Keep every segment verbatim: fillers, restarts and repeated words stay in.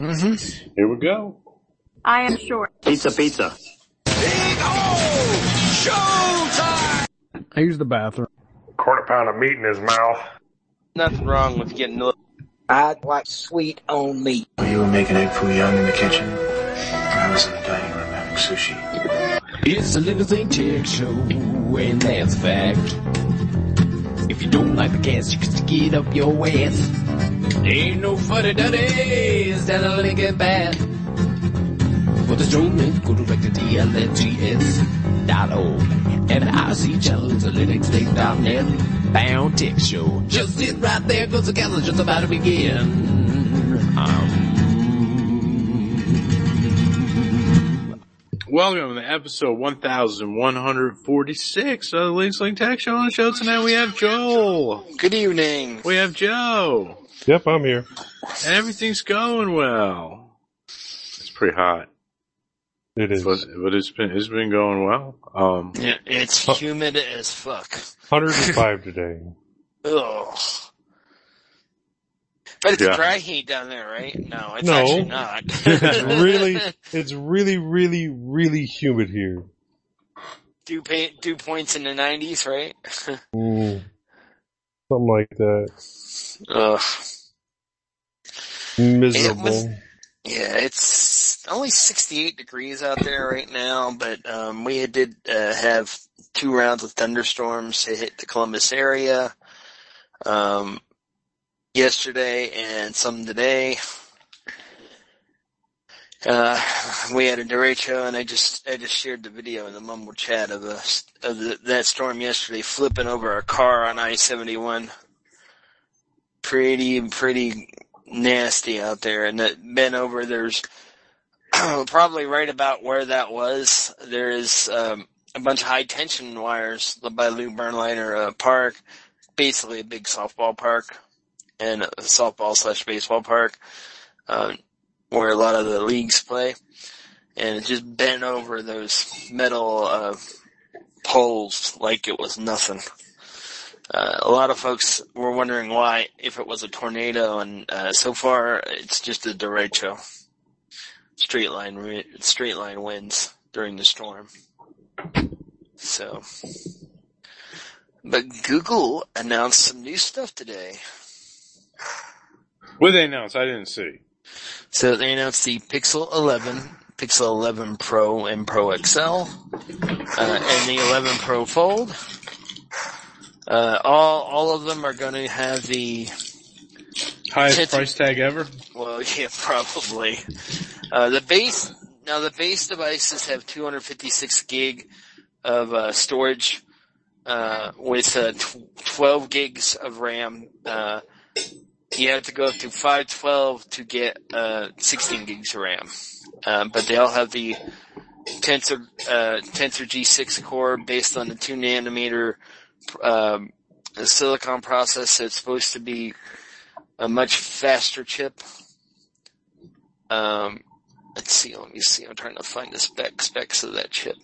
Mm-hmm. Here we go. I am short. Pizza, pizza. Big O! Showtime! I use the bathroom. Quarter pound of meat in his mouth. Nothing wrong with getting a little... I'd like sweet on meat. You were making egg foo young in the kitchen. I was in the dining room having sushi. It's a Little Thing Tech Show, and that's a fact. If you don't like the cast, you can stick it up your ass. Ain't no funny duddies that'll make it bad. For the showman, go direct to T L N G S dot org. And I see channels at Linux Thing dot net. Bound Tech Show. Just sit right there, cause the calendar's just about to begin. Um... Welcome to episode one thousand one hundred forty-six of the Linux Link Tech Show. On the show tonight we have Joel. Good evening. We have Joe. Yep, I'm here. And everything's going well. It's pretty hot. It is. But, but it's been, it's been going well. Um, yeah, it's humid as fuck. one hundred five today. Ugh. But it's Yeah. dry heat down there, right? No, it's No. actually not. It's really, it's really, really, really humid here. Dew, pay, dew points in the nineties, right? Mm, something like that. Ugh. Miserable. It was- Yeah, it's only sixty-eight degrees out there right now, but um we did uh, have two rounds of thunderstorms to hit the Columbus area um yesterday and some today. Uh we had a derecho, and I just I just shared the video in the mumble chat of the of the, that storm yesterday flipping over a car on I seventy-one. Pretty pretty nasty out there, and that bent over, there's probably right about where that was, there is um, a bunch of high tension wires by Lou Bernliner uh, Park, basically a big softball park, and a softball slash baseball park, um, where a lot of the leagues play, and it just bent over those metal uh, poles like it was nothing. Uh, a lot of folks were wondering why, if it was a tornado, and uh, so far it's just a derecho. Straight line, straight line winds during the storm. So, but Google announced some new stuff today. what did they announce? I didn't see. So they announced the Pixel eleven, Pixel eleven Pro and Pro X L, uh, and the eleven Pro Fold. Uh, all, all of them are going to have the Highest Tension- price tag ever? Well, yeah, probably. Uh, the base, now the base devices have two hundred fifty-six gig of, uh, storage, uh, with, uh, tw- twelve gigs of RAM. Uh, you have to go up to five twelve to get, uh, sixteen gigs of RAM. Um, but they all have the Tensor, uh, Tensor G six core based on the two nanometer Um, the silicon process. It's supposed to be a much faster chip. Um, let's see, let me see. I'm trying to find the spec, specs of that chip.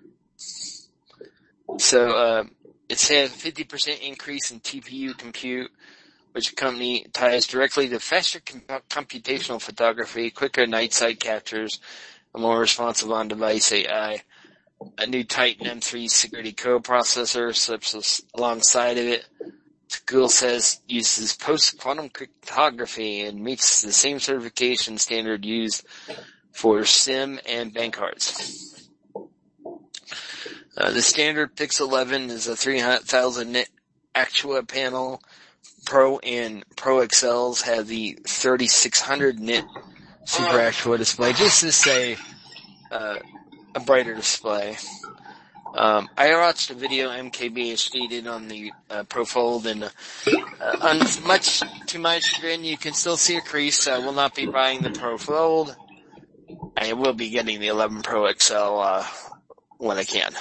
So, uh, it's had a fifty percent increase in T P U compute, which the company ties directly to faster com- computational photography, quicker night sight captures, a more responsive on-device A I. A new Titan M three security co-processor slips alongside of it. Google says uses post-quantum cryptography and meets the same certification standard used for SIM and bank cards. Uh, the standard Pixel eleven is a three thousand nit Actua panel. Pro and Pro X Ls have the thirty-six hundred nit Super Actua display, just to say, uh, a brighter display. Um, I watched a video M K B H D did on the uh, Pro Fold, and uh, on much to my chagrin, you can still see a crease. I will not be buying the Pro Fold. I will be getting the eleven Pro X L uh, when I can.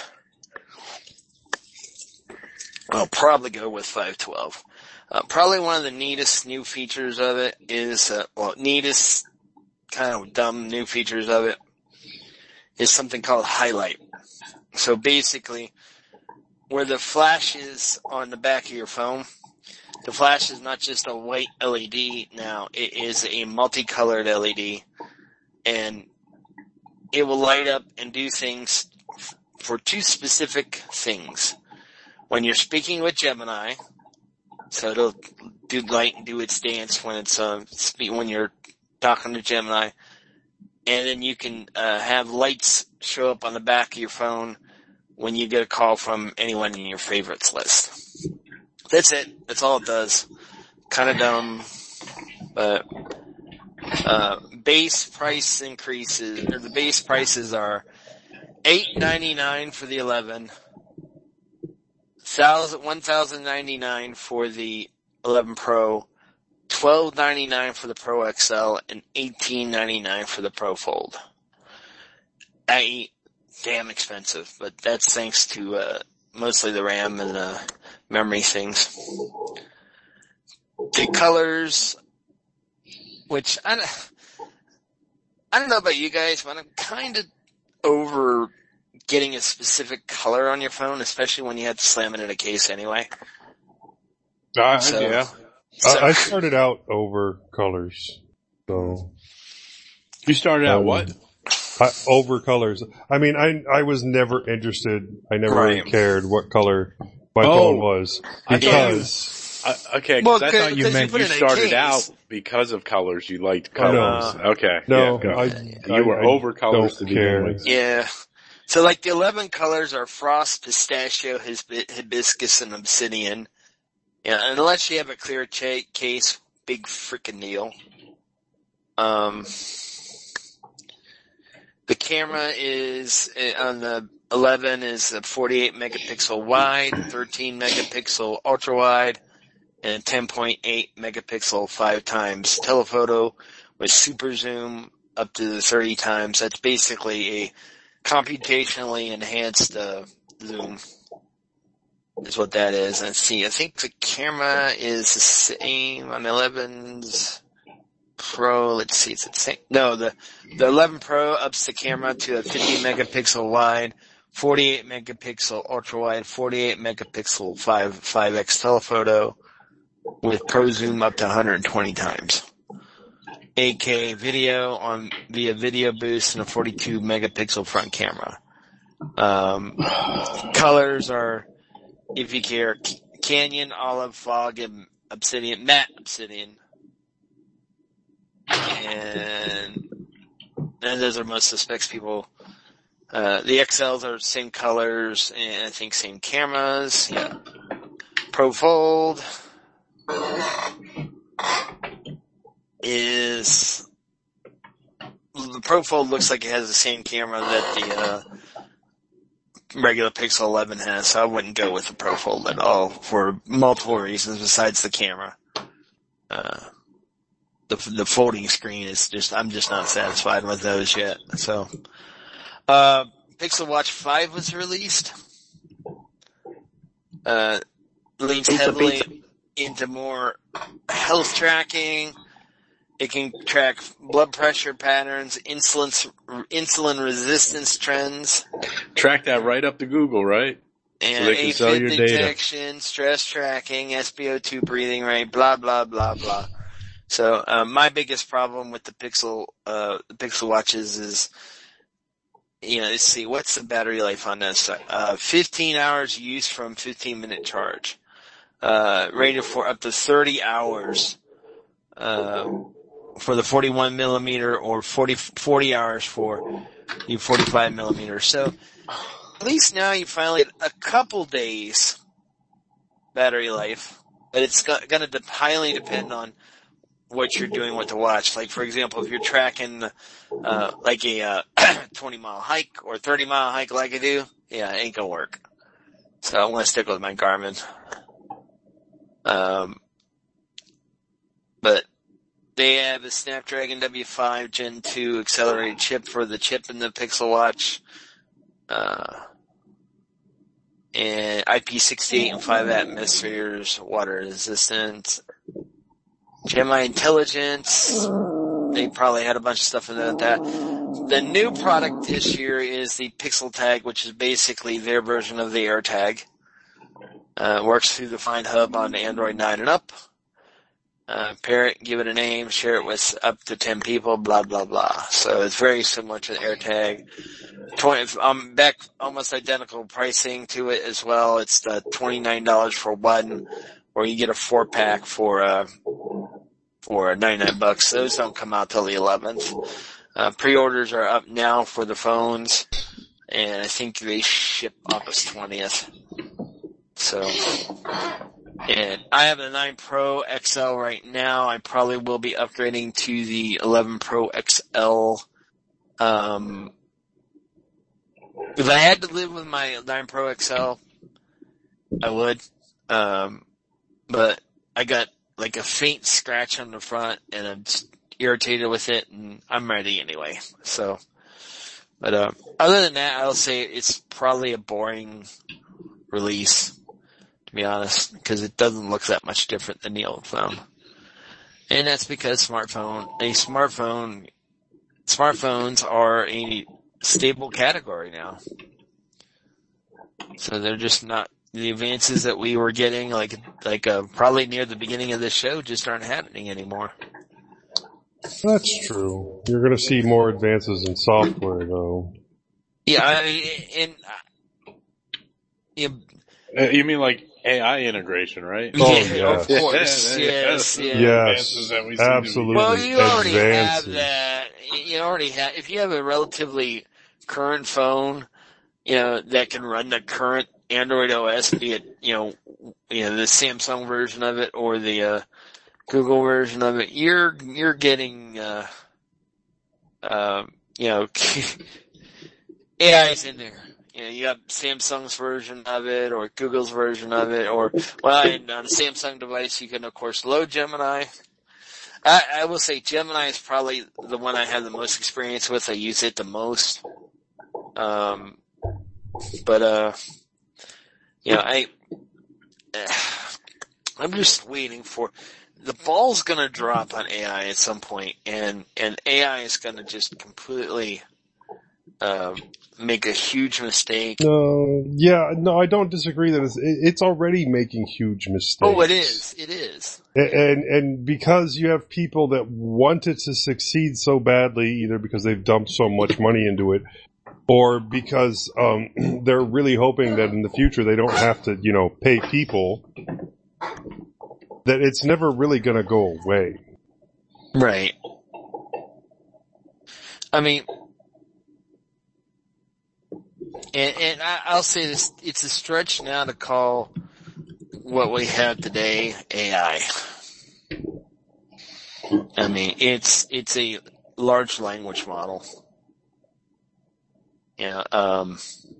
I'll probably go with five twelve. Uh, probably one of the neatest new features of it is, uh, well, neatest kind of dumb new features of it is something called highlight. So basically, where the flash is on the back of your phone, the flash is not just a white L E D now, it is a multicolored L E D. and it will light up and do things for two specific things. When you're speaking with Gemini, so it'll do light and do its dance when it's uh, when you're talking to Gemini, and then you can uh, have lights show up on the back of your phone when you get a call from anyone in your favorites list. That's it. That's all it does. Kind of dumb, but uh, base price increases, or the base prices are eight ninety-nine for the eleven, one thousand ninety-nine for the eleven Pro, twelve ninety-nine for the Pro X L, and eighteen ninety-nine for the Pro Fold. I damn expensive, but that's thanks to uh, mostly the RAM and the memory things. The colors, which I don't, I don't know about you guys, but I'm kind of over getting a specific color on your phone, especially when you have to slam it in a case anyway. Uh, So- yeah. So, I, I started out over colors. So, You started out Um, what? I, over colors. I mean, I I was never interested. I never really Right. cared what color my Oh, phone was I thought you- because I, okay, Well, because I 'cause- thought you 'cause you meant put you it in a started case. out because of colors. You liked Oh, no. colors. Okay. no, yeah, go. I you I, were I over colors to don't begin care. with. yeah. So like the eleven colors are frost, pistachio, hisbi- hibiscus, and obsidian. Yeah, unless you have a clear cha- case, big freaking deal. Um, the camera is uh, on the eleven is a forty-eight megapixel wide, thirteen megapixel ultra wide, and ten point eight megapixel five times telephoto with super zoom up to thirty times. That's basically a computationally enhanced uh, zoom. Is what that is. Let's see. I think the camera is the same on the eleven's Pro. Let's see. Is it the same? No, the the eleven Pro ups the camera to a fifty megapixel wide, forty-eight megapixel ultra wide, forty-eight megapixel five five x telephoto with Pro Zoom up to one hundred twenty times. eight K video on via video boost and a forty-two megapixel front camera. Um, colors are, if you care, Canyon, Olive, Fog, and Obsidian, Matte Obsidian. And, and those are most of the specs people. Uh, the X Ls are same colors and I think same cameras. Yeah. Pro Fold is, the Pro Fold looks like it has the same camera that the, uh, regular Pixel eleven has, so I wouldn't go with the Pro Fold at all for multiple reasons besides the camera. Uh, the the folding screen is just, I'm just not satisfied with those yet. So, uh, Pixel Watch five was released. Uh, leans Pizza, heavily pizza. into more health tracking. It can track blood pressure patterns, insulin insulin resistance trends, Track that right up to Google, right? and they can sell AFib your data. detection, stress tracking, S p O two breathing rate, blah blah blah blah. So uh, my biggest problem with the Pixel uh, the Pixel watches is, you know, let's see, what's the battery life on this? Uh, fifteen hours use from fifteen minute charge, uh, rated for up to thirty hours. Uh, for the forty-one millimeter or forty, forty hours for the forty-five millimeter. So at least now you finally get a couple days battery life, but it's going to de- highly depend on what you're doing with the watch. Like, for example, if you're tracking, uh, like a, uh, twenty mile hike or thirty mile hike like I do, yeah, it ain't going to work. So I want to stick with my Garmin. Um, but they have a Snapdragon W five Gen two accelerated chip for the chip in the Pixel Watch. Uh, and I P six eight and five atmospheres, water resistant. Gemini Intelligence. They probably had a bunch of stuff in there with that. The new product this year is the Pixel Tag, which is basically their version of the AirTag. Uh, works through the Find Hub on Android nine and up. uh, pair it, give it a name, share it with up to ten people, blah, blah, blah. So it's very similar to the AirTag. twenty, um, back almost identical pricing to it as well. It's the twenty-nine dollars for one, or you get a four pack for, uh, for ninety-nine bucks. Those don't come out till the eleventh. Uh, pre-orders are up now for the phones, and I think they ship August twentieth. So, and I have the nine Pro X L right now. I probably will be upgrading to the eleven Pro X L. Um, if I had to live with my nine Pro X L, I would. Um, but I got like a faint scratch on the front, and I'm just irritated with it, and I'm ready anyway. So, but uh, other than that, I'll say it's probably a boring release, to be honest, because it doesn't look that much different than the old phone. And that's because smartphone, a smartphone, smartphones are a stable category now. So they're just not, the advances that we were getting, like, like, uh, probably near the beginning of this show, just aren't happening anymore. That's true. You're going to see more advances in software, though. Yeah, I, and, uh, yeah. Uh, you mean like A I integration, right? Oh, Yeah, yes. of course. Yes, yeah. Yes, That we seem to be- absolutely. Well, you already Advances. have that. You already have, if you have a relatively current phone, you know, that can run the current Android O S, be it, you know, you know, the Samsung version of it or the, uh, Google version of it, you're, you're getting, uh, um, you know, A I is in there. You know, you got Samsung's version of it or Google's version of it, or, well, and on a Samsung device, you can, of course, load Gemini. I, I will say Gemini is probably the one I have the most experience with. I use it the most. Um, but, uh, you know, I, I'm just waiting for, the ball's gonna drop on A I at some point, and, and A I is gonna just completely, um, make a huge mistake. No, yeah, no, I don't disagree that it's, it's already making huge mistakes. Oh, it is. It is. And, and because you have people that want it to succeed so badly, either because they've dumped so much money into it, or because, um, they're really hoping that in the future they don't have to, you know, pay people, that it's never really gonna go away. Right. I mean, and, and I, I'll say this, it's a stretch now to call what we have today A I. I mean, it's, it's a large language model. Yeah, um,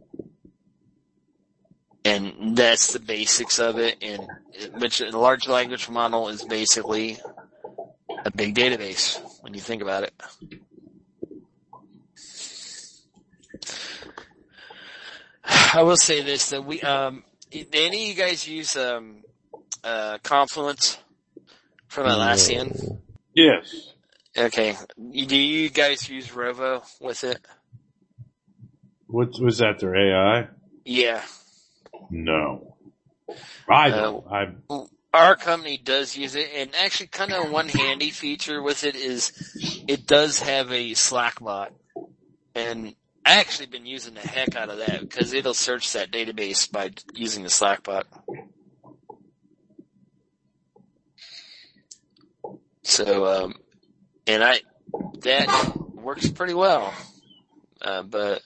and that's the basics of it, and which a large language model is basically a big database when you think about it. I will say this, that we, um, any of you guys use, um, uh, Confluence from Atlassian? Yes. Okay. Do you guys use Rovo with it? What was that, their A I? Yeah. No. I don't. I Our company does use it, and actually kind of one handy feature with it is it does have a Slack bot. And I actually been using the heck out of that because it'll search that database by using the Slack bot. So, um, and I, that works pretty well. Uh, but,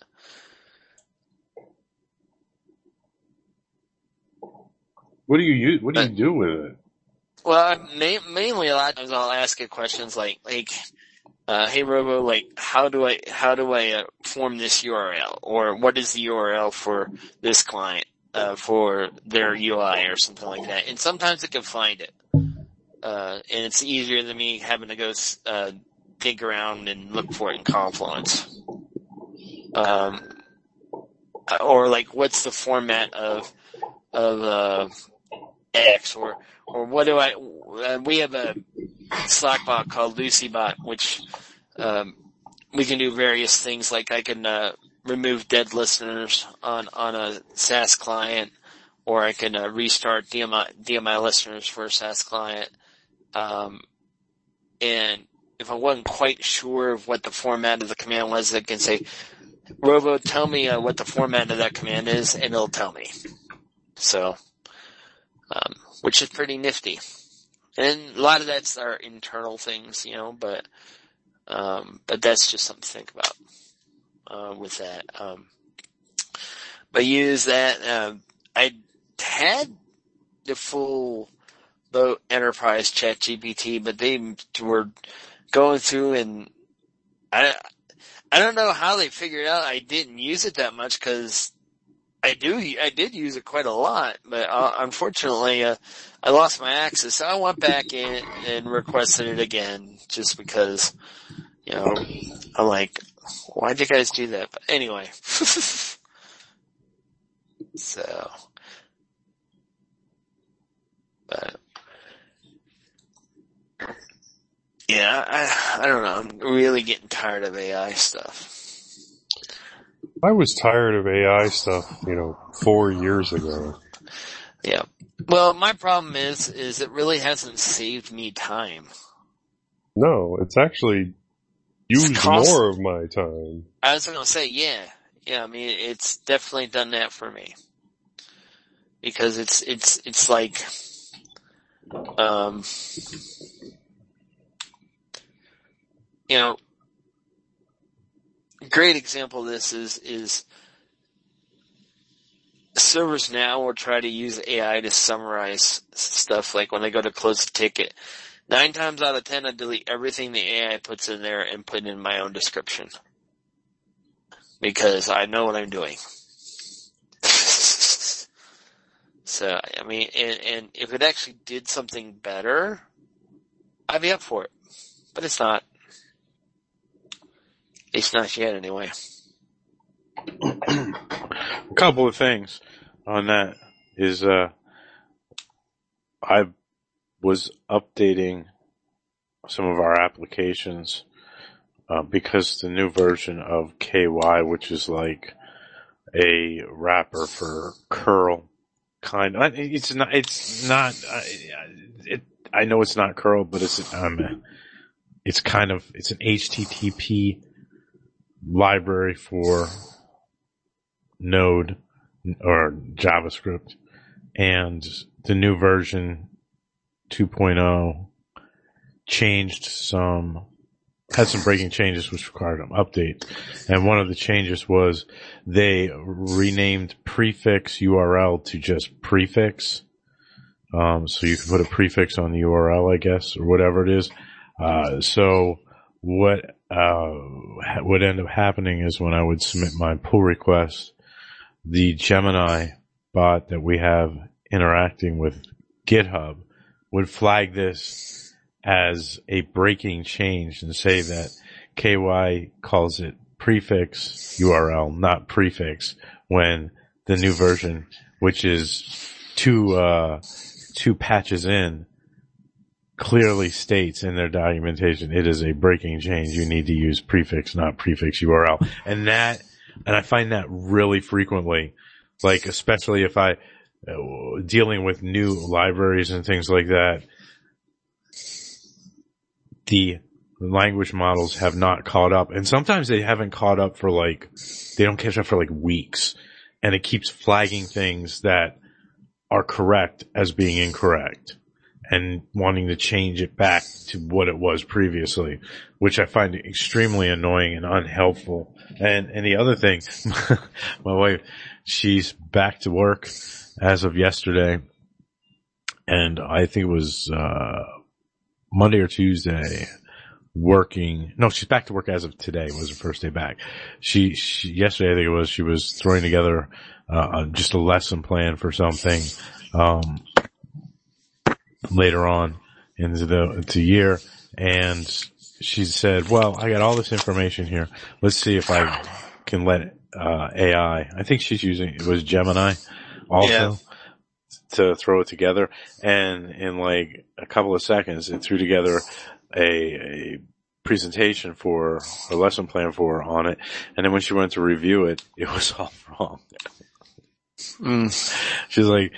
what do you use? What do you do with it? well, ma- mainly a lot of times I'll ask it questions like, like, uh, hey Robo, like, how do I, how do I uh, form this U R L? Or what is the U R L for this client, uh, for their U I or something like that? And sometimes it can find it. Uh, and it's easier than me having to go, uh, dig around and look for it in Confluence. Um, or like, what's the format of, of, uh, X, or, or what do I, uh, we have a Slack bot called LucyBot, which, um, we can do various things, like I can, uh, remove dead listeners on, on a SaaS client, or I can, uh, restart D M I, D M I listeners for a SaaS client. Um, and if I wasn't quite sure of what the format of the command was, I can say, Robo, tell me uh, what the format of that command is, and it'll tell me. So, um, which is pretty nifty. And a lot of that's our internal things, you know, but, um, but that's just something to think about, uh, with that. Um, but use that, uh, I had the full boat enterprise chat G P T, but they were going through and I, I don't know how they figured out I didn't use it that much because I do, I did use it quite a lot, but uh, unfortunately, uh, I lost my access. So I went back in and requested it again just because, you know, I'm like, why'd you guys do that? But anyway. So, but, yeah, I, I don't know. I'm really getting tired of A I stuff. I was tired of A I stuff, you know, four years ago. Yeah. Well, my problem is, is it really hasn't saved me time. No, it's actually used It's cost- more of my time. I was going to say, yeah. Yeah, I mean, it's definitely done that for me. Because it's, it's, it's like, um, you know, a great example of this is, is servers now will try to use A I to summarize stuff, like when they go to close the ticket. Nine times out of ten, I delete everything the A I puts in there and put in my own description. Because I know what I'm doing. So, I mean, and, and if it actually did something better, I'd be up for it. But it's not. It's not yet, anyway. A couple of things on that is, uh, I was updating some of our applications, uh, because the new version of K Y, which is like a wrapper for curl, kind of, it's not, it's not, uh, it, I know it's not curl, but it's, um, it's kind of, it's an H T T P library for Node or JavaScript, and the new version two point oh changed some, had some breaking changes which required an update. And one of the changes was they renamed prefix U R L to just prefix. Um, so you can put a prefix on the U R L, I guess, or whatever it is. Uh, so what, uh, would end up happening is when I would submit my pull request, the Gemini bot that we have interacting with GitHub would flag this as a breaking change and say that K Y calls it prefix U R L, not prefix, when the new version, which is two, uh, two patches in, clearly states in their documentation it is a breaking change. You need to use prefix, not prefix U R L. And that, and I find that really frequently, like especially if I, uh, dealing with new libraries and things like that, the language models have not caught up. And sometimes they haven't caught up for like, they don't catch up for like weeks. And it keeps flagging things that are correct as being incorrect and wanting to change it back to what it was previously, which I find extremely annoying and unhelpful. And, and the other thing, my wife, she's back to work as of yesterday, and I think it was, uh, Monday or Tuesday, working, no, she's back to work as of today, was her first day back. She, she yesterday I think it was, she was throwing together, uh, just a lesson plan for something, um, later on into the, into the year, and she said, well, I got all this information here. Let's see if I can let, uh, A I, I think she's using, it was Gemini also, yeah, to throw it together. And in like a couple of seconds, it threw together a, a presentation for a lesson plan for her on it. And then when she went to review it, it was all wrong. Mm. She's like,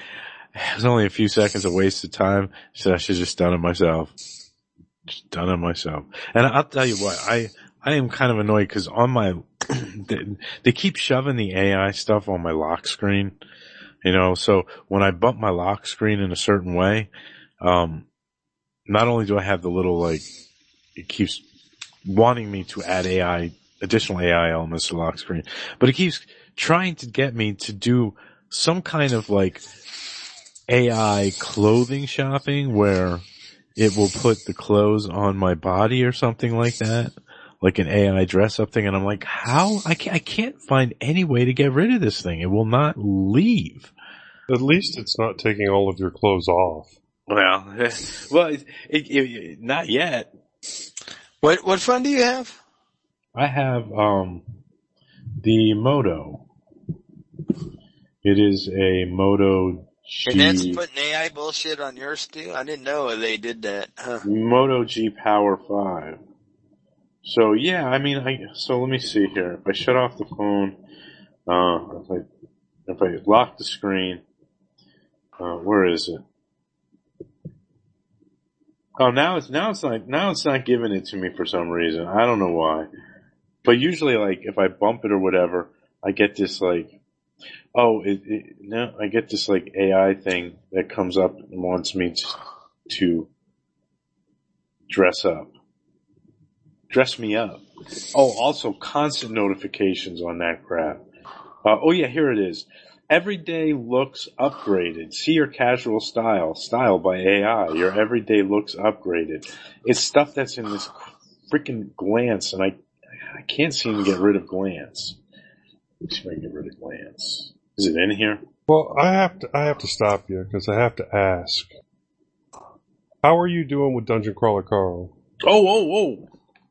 it was only a few seconds of wasted time. She said I should have just done it myself. Just done it myself. And I'll tell you what, I, I am kind of annoyed because on my, they, they keep shoving the A I stuff on my lock screen. You know, so when I bump my lock screen in a certain way, um, not only do I have the little, like, it keeps wanting me to add A I, additional A I elements to the lock screen, but it keeps trying to get me to do some kind of, like, A I clothing shopping where it will put the clothes on my body or something like that, like an A I dress up thing. And I'm like, how? I can't, I can't find any way to get rid of this thing. It will not leave. At least it's not taking all of your clothes off. Well, well, it, it, it, not yet. What what phone do you have? I have um the Moto. It is a Moto G. And that's putting A I bullshit on yours too? I didn't know they did that. Huh. Moto G Power five. So yeah, I mean, I so let me see here. If I shut off the phone, uh, if I if I lock the screen, uh, where is it? Oh, now it's now it's like now it's not giving it to me for some reason. I don't know why. But usually, like if I bump it or whatever, I get this like, oh, it, it no, I get this like A I thing that comes up and wants me to, to dress up, dress me up. Oh, also constant notifications on that crap. Uh, oh yeah, here it is. Everyday looks upgraded. See your casual style. Style by A I. Your everyday looks upgraded. It's stuff that's in this freaking glance, and I I can't seem to get rid of glance. Let's see if I can get rid of glance. Is it in here? Well, I have to I have to stop you because I have to ask. How are you doing with Dungeon Crawler Carl? Oh, oh, oh.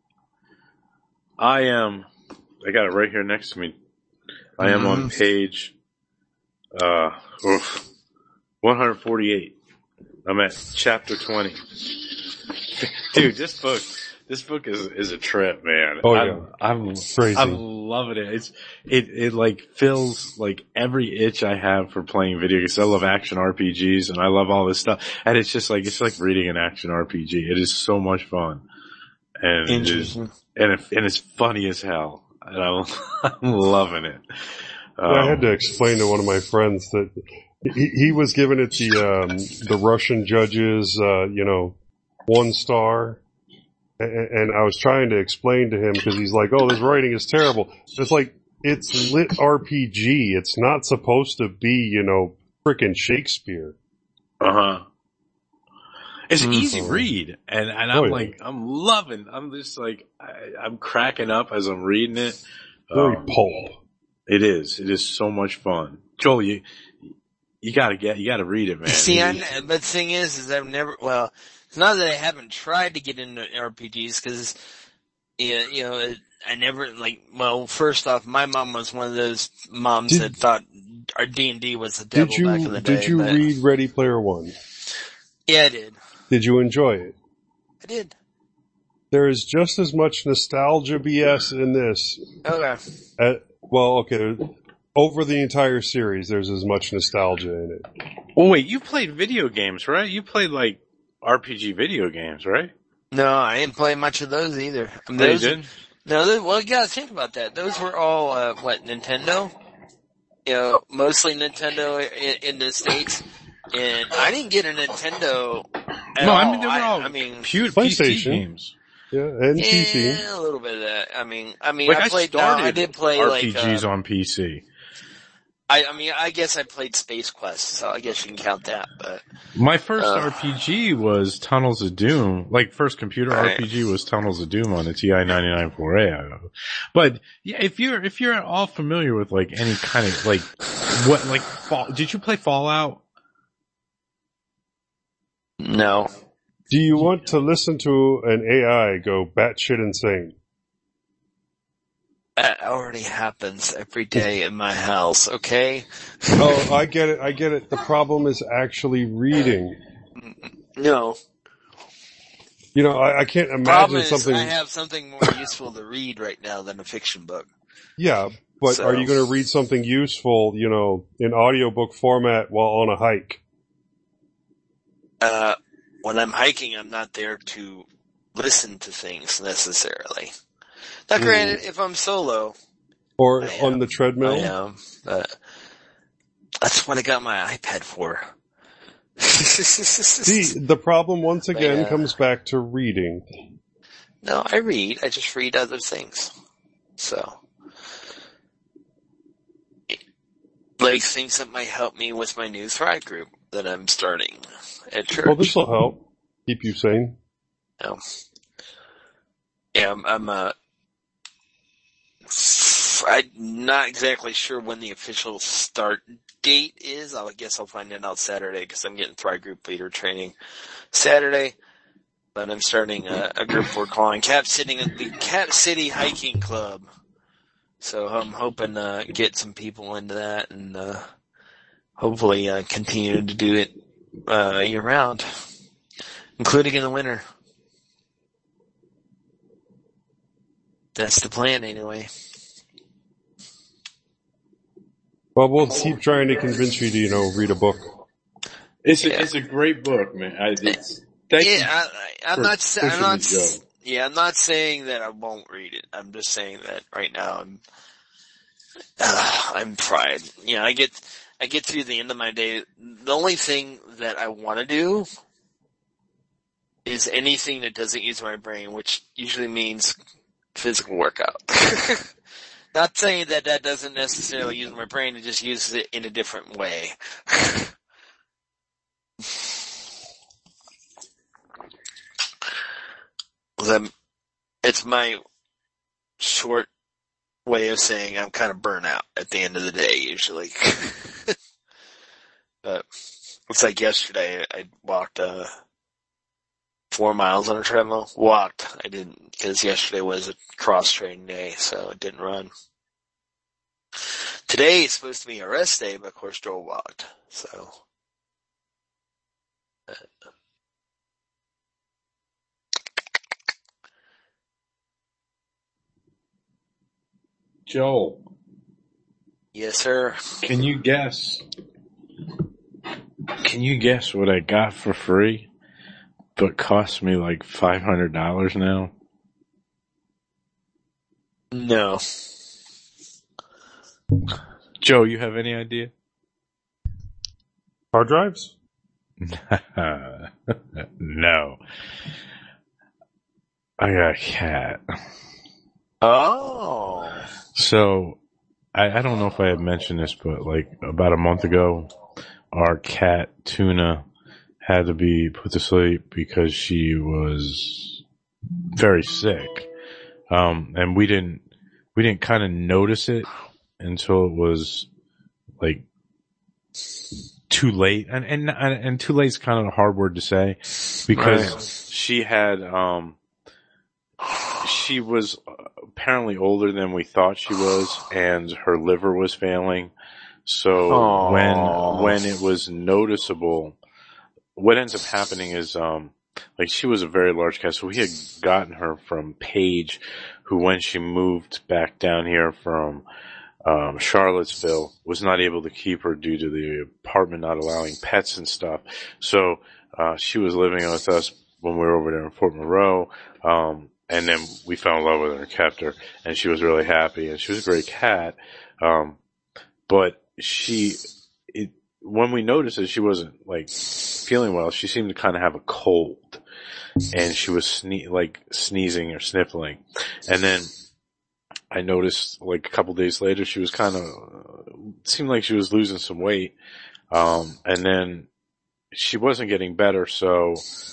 I am, I got it right here next to me. I am on page Uh, oof, one forty-eight. I'm at chapter twenty. Dude, this book, this book is, is a trip, man. Oh yeah. I'm, I'm crazy. I'm loving it. It's, it, it like fills like every itch I have for playing video games. I love action R P Gs and I love all this stuff. And it's just like, it's like reading an action R P G. It is so much fun. And it is, and it, and it's funny as hell. And I'm, I'm loving it. Um, I had to explain to one of my friends that he, he was giving it the um, the Russian judges, uh, you know, one star, and, and I was trying to explain to him because he's like, "Oh, this writing is terrible." It's like it's lit R P G. It's not supposed to be, you know, frickin' Shakespeare. Uh huh. It's an Mm-hmm. easy read, and and I'm Oh, yeah. like, I'm loving. I'm just like, I, I'm cracking up as I'm reading it. Very Um, pulp. It is. It is so much fun. Joel, you you gotta get, you gotta read it, man. See, I, You- but the thing is, is I've never, well, it's not that I haven't tried to get into R P Gs because, you you know, it, I never, like, well, first off, my mom was one of those moms Did- that thought our D and D was the devil Did you back in the day. did you but, read Ready Player One? Yeah, I did. Did you enjoy it? I did. There is just as much nostalgia B S in this. Okay. At, well, okay, there- over the entire series, there's as much nostalgia in it. well, wait, you played video games, right? You played like R P G video games, right? No, I didn't play much of those either. I mean, No, you those, didn't? No, those, well, you gotta think about that. Those were all, uh, what, Nintendo? You know, mostly Nintendo in, in the States. And I didn't get a Nintendo at No, all. I mean they were I, all I mean, P- P C PlayStation. games. Yeah, and P C. yeah, a little bit of that. I mean, I mean, Like I I played, no, started I did play R P like, Gs uh, on P C. I, I mean, I guess I played Space Quest, so I guess you can count that, but. My first Uh, R P G was Tunnels of Doom. Like first computer Right. R P G was Tunnels of Doom on the T I ninety-nine four A. But yeah, if you're if you're at all familiar with like any kind of like what like fall, did you play Fallout? No. Do you want to listen to an A I go batshit insane? That already happens every day in my house, okay? Oh, I get it, I get it. The problem is actually reading. No. You know, I, I can't imagine Problem is, something. I have something more useful to read right now than a fiction book. Yeah, but So- are you going to read something useful, you know, in audiobook format while on a hike? Uh, when I'm hiking, I'm not there to listen to things necessarily. Now, granted, if I'm solo, Or I on am. the treadmill. I am, but that's what I got my iPad for. See, the problem once again yeah. comes back to reading. No, I read. I just read other things. So, like things that might help me with my new Thrive group that I'm starting at church. Well, this will help keep you sane. No. Yeah, I'm, I'm uh, I'm not exactly sure when the official start date is. I guess I'll find it out Saturday because I'm getting Thrive Group Leader training Saturday. But I'm starting a, a group we're calling Cap City, the Cap City Hiking Club. So I'm hoping to uh, get some people into that and uh, hopefully uh, continue to do it uh, year round, including in the winter. That's the plan anyway. Well, we'll keep trying to convince you to, you know, read a book. It's a, Yeah. it's a great book, man. I, it's, thank yeah, you I, I, I'm for not. sa- I'm pushing not. the Joe. s- Yeah, I'm not saying that I won't read it. I'm just saying that right now I'm. Uh, I'm fried. You know, I get. I get through the end of my day. The only thing that I want to do is anything that doesn't use my brain, which usually means physical workout. Not saying that that doesn't necessarily use my brain, it just uses it in a different way. I'm, it's my short way of saying I'm kind of burnt out at the end of the day, usually. But it's like yesterday, I walked uh, four miles on a treadmill. Walked. I didn't, because yesterday was a cross-training day, so I didn't run. Today is supposed to be a rest day, but of course Joel walked, so. Uh, Joel, yes, sir. can you guess? Can you guess what I got for free, but cost me like five hundred dollars now? No. Joe, you have any idea? Hard drives? No. I got a cat. Oh. So, I, I don't know if I had mentioned this, but like about a month ago, our cat Tuna had to be put to sleep because she was very sick. Um, and we didn't, we didn't kind of notice it until it was like too late. And, and, and too late is kind of a hard word to say because Right. she had, um, she was apparently older than we thought she was, and her liver was failing. So Aww. when when it was noticeable, what ends up happening is, um, like she was a very large cat. So we had gotten her from Paige, who when she moved back down here from um, Charlottesville, was not able to keep her due to the apartment not allowing pets and stuff. So uh, she was living with us when we were over there in Fort Monroe. Um, And then we fell in love with her and kept her, and she was really happy, and she was a great cat. Um, but she, it, when we noticed that she wasn't like feeling well, she seemed to kind of have a cold, and she was sne- like sneezing or sniffling. And then I noticed like a couple days later, she was kind of, uh, seemed like she was losing some weight. Um, and then she wasn't getting better, so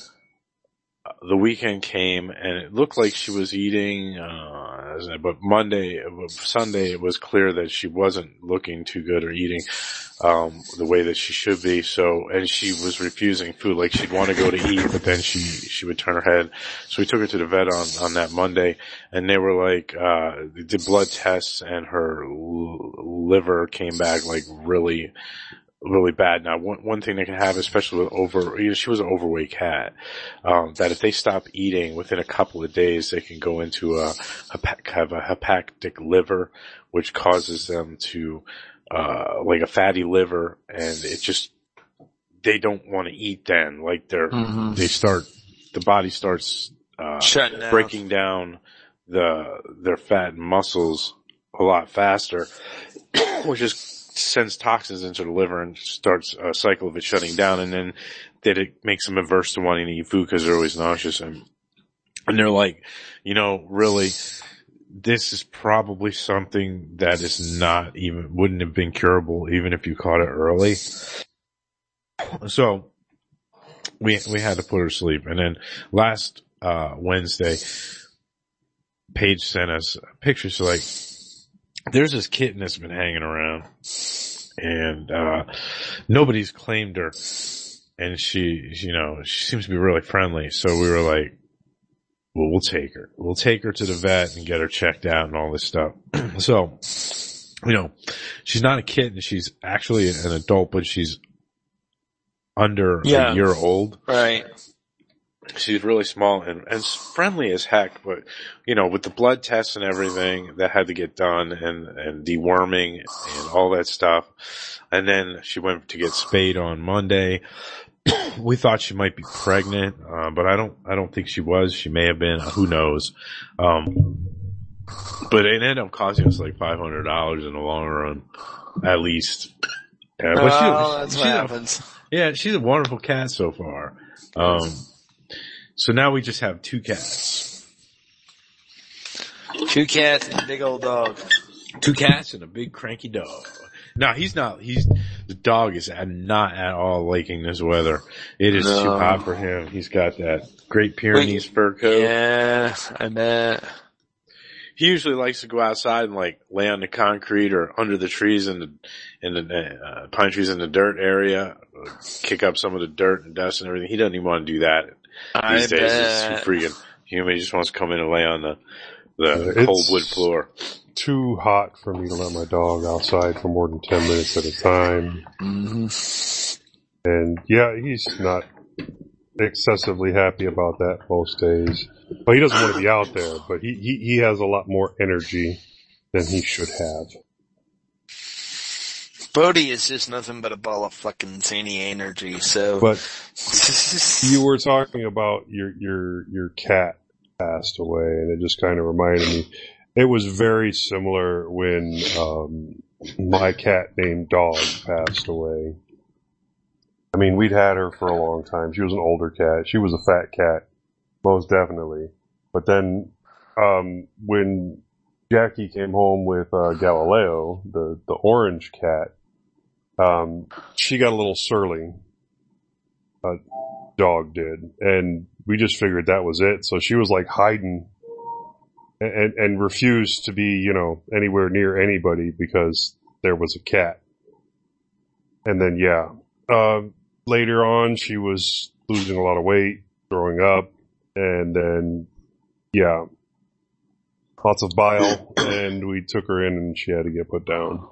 the weekend came and it looked like she was eating, uh, but Monday, Sunday, it was clear that she wasn't looking too good or eating, um, the way that she should be. So, and she was refusing food. Like she'd want to go to eat, but then she, she would turn her head. So we took her to the vet on, on that Monday, and they were like, uh, they did blood tests, and her l- liver came back like really, really bad. Now, one, one thing they can have, especially with over, you know, she was an overweight cat, um, that if they stop eating within a couple of days, they can go into a, a have a hepatic liver, which causes them to, uh, like a fatty liver, and it just they don't want to eat then. Like they're, Mm-hmm. they start, the body starts, uh, Shutting down. breaking down the, their fat and muscles a lot faster, which just sends toxins into the liver and starts a cycle of it shutting down. And then that it makes them averse to wanting to eat food because they're always nauseous. And, and they're like, you know, really, this is probably something that is not even, wouldn't have been curable even if you caught it early. So we, we had to put her to sleep. And then last, uh, Wednesday, Paige sent us pictures. So like, there's this kitten that's been hanging around and, uh, nobody's claimed her. And she, you know, she seems to be really friendly. So we were like, well, we'll take her. We'll take her to the vet and get her checked out and all this stuff. So, you know, she's not a kitten. She's actually an adult, but she's under Yeah. a year old. Right. She's really small and, and friendly as heck, but, you know, with the blood tests and everything that had to get done and, and deworming and all that stuff. And then she went to get spayed on Monday. We thought she might be pregnant, uh, but I don't, I don't think she was. She may have been. Who knows? Um, but it ended up costing us like five hundred dollars in the long run, at least. Yeah, but she, Oh, that's she's what a, happens. yeah, she's a wonderful cat so far. Um, so now we just have two cats. Two cats and a big old dog. Two cats and a big cranky dog. No, he's not, he's, the dog is not at all liking this weather. It is No. too hot for him. He's got that Great Pyrenees fur coat. Yeah, I bet. He usually likes to go outside and like lay on the concrete or under the trees in the, in the, uh, pine trees in the dirt area, uh, kick up some of the dirt and dust and everything. He doesn't even want to do that I these days. bet. It's too freaking humid. He just wants to come in and lay on the, the It's- cold wood floor. Too hot for me to let my dog outside for more than ten minutes at a time. Mm-hmm. And yeah, he's not excessively happy about that most days. Well, he doesn't want to be out there, but he, he, he has a lot more energy than he should have. Bodie is just nothing but a ball of fucking zany energy, so. But you were talking about your, your, your cat passed away, and it just kind of reminded me. It was very similar when, um, my cat named Dog passed away. I mean, we'd had her for a long time. She was an older cat. She was a fat cat, most definitely. But then, um, when Jackie came home with, uh, Galileo, the, the orange cat, um, she got a little surly. Uh, Dog did. And we just figured that was it. So she was like hiding and, and refused to be, you know, anywhere near anybody because there was a cat. And then, yeah, um, later on, she was losing a lot of weight, throwing up, and then, yeah, lots of bile, and we took her in and she had to get put down.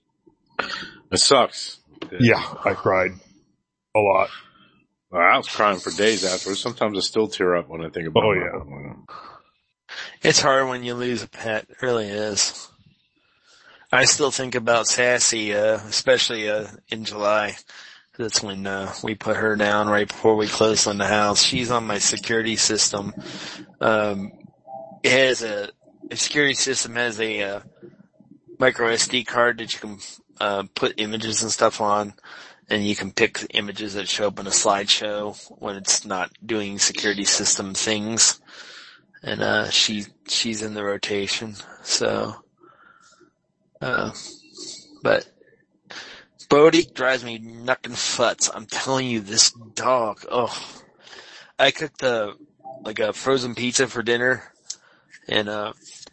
It sucks. Yeah, I cried a lot. Well, I was crying for days afterwards. Sometimes I still tear up when I think about Oh, it. yeah. It's hard when you lose a pet. It really is. I still think about Sassy, uh, especially, uh, in July. That's when, uh, we put her down right before we closed on the house. She's on my security system. Um, it has a, the security system has a, uh, micro S D card that you can, uh, put images and stuff on. And you can pick images that show up in a slideshow when it's not doing security system things. And, uh, she, she's in the rotation. So, uh, but Bodie drives me knuckin' futs. I'm telling you, this dog, oh, I cooked a, like a frozen pizza for dinner and, uh,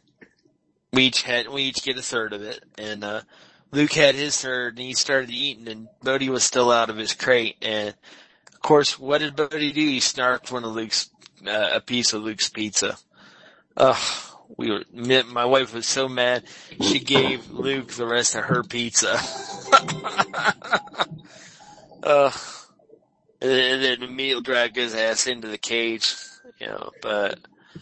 we each had, we each get a third of it and, uh, Luke had his third and he started eating and Bodie was still out of his crate and of course, what did Bodie do? He snarked one of Luke's, uh, a piece of Luke's pizza. Ugh. We were, my wife was so mad, she gave Luke the rest of her pizza. uh, and then Emil dragged his ass into the cage, you know, but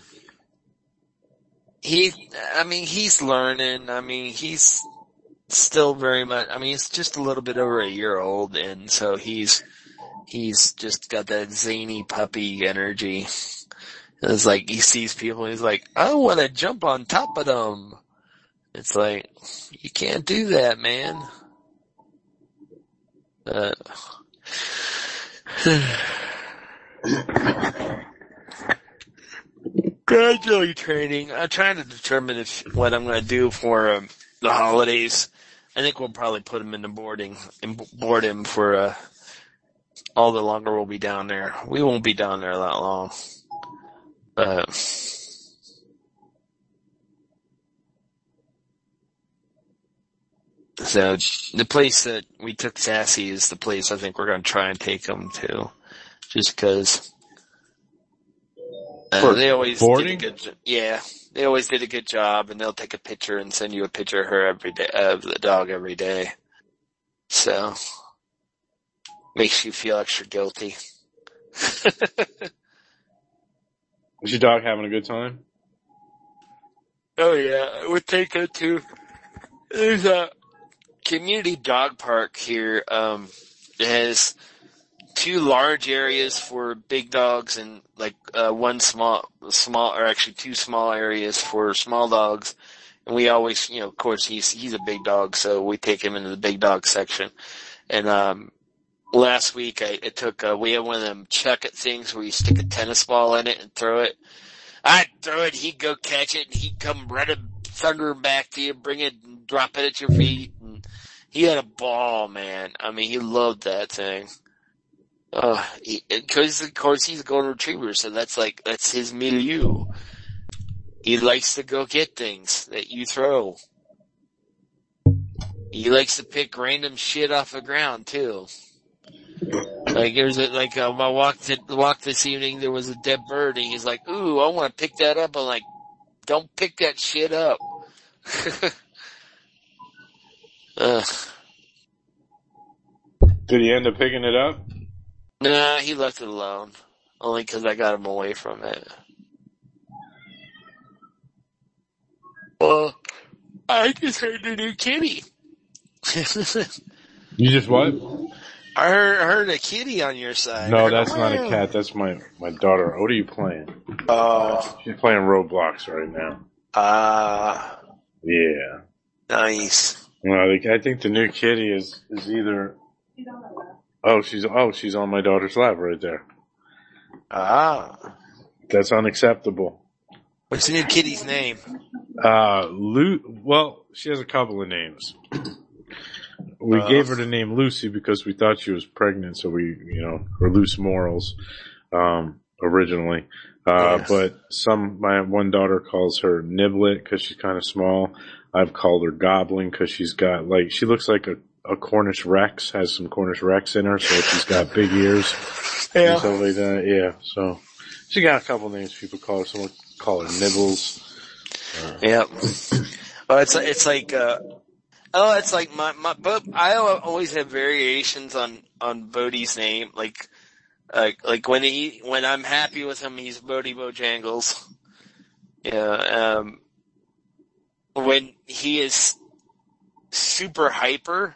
he, I mean, he's learning, I mean, he's still very much, I mean, he's just a little bit over a year old, and so he's, He's just got that zany puppy energy. It's like he sees people and he's like, I want to jump on top of them. It's like, you can't do that, man. Uh, gradually training. I'm trying to determine if what I'm going to do for um, the holidays. I think we'll probably put him in the boarding and board him for uh, all the longer we'll be down there. We won't be down there that long. Uh, so the place that we took Sassy is the place I think we're going to try and take him to, just because uh, they always boarding? did a good, yeah, they always did a good job, and they'll take a picture and send you a picture of her every day, of the dog every day. So makes you feel extra guilty. Is your dog having a good time? Oh yeah, we're taking to. There's a community dog park here. Um, it has two large areas for big dogs and like uh, one small, small, or actually two small areas for small dogs. And we always, you know, of course, he's he's a big dog, so we take him into the big dog section. And um, last week, I it took uh, we had one of them chuck it things where you stick a tennis ball in it and throw it. I'd throw it, he'd go catch it, and he'd come running, thundering back to you, bring it, and drop it at your feet. And he had a ball, man. I mean, he loved that thing. Uh, because of course he's a golden retriever, so that's like that's his milieu. He likes to go get things that you throw. He likes to pick random shit off the ground too. Like there's a, like um, I walked to, walked this evening. There was a dead bird, and he's like, "Ooh, I want to pick that up." I'm like, "Don't pick that shit up." uh, Did he end up picking it up? nah, he left it alone. Only because I got him away from it. Well, I just heard the new kitty. You just what? I heard, I heard a kitty on your side. No, that's not a cat. That's my, my daughter. What are you playing? Oh. She's playing Roblox right now. Ah. Uh, Yeah. Nice. Well, I think the new kitty is, is either... Oh, she's, oh, she's on my daughter's lap right there. Ah. That's unacceptable. What's the new kitty's name? Uh, Lu, well, she has a couple of names. We uh, gave her the name Lucy because we thought she was pregnant, so we, you know, her loose morals, um, originally. Uh, yes. But some, my one daughter calls her Niblet because she's kind of small. I've called her Goblin because she's got, like, she looks like a, a Cornish Rex, has some Cornish Rex in her, so she's got big ears. Yeah. And stuff like that, yeah. So, she got a couple of names people call her. Someone call her Nibbles. Uh, yep. Well, it's, it's like, uh, oh, it's like my, my, but I always have variations on, on Bodie's name. Like, like, like when he, when I'm happy with him, he's Bodie Bojangles. Yeah, um, when he is super hyper,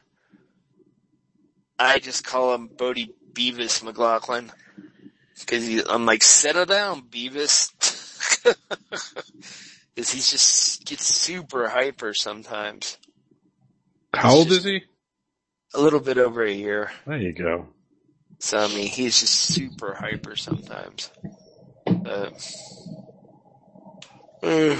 I just call him Bodie Beavis McLaughlin. Cause he, I'm like, settle down, Beavis. Cause he just gets super hyper sometimes. How old is he? A little bit over a year. There you go. So, I mean, he's just super hyper sometimes. Uh, uh,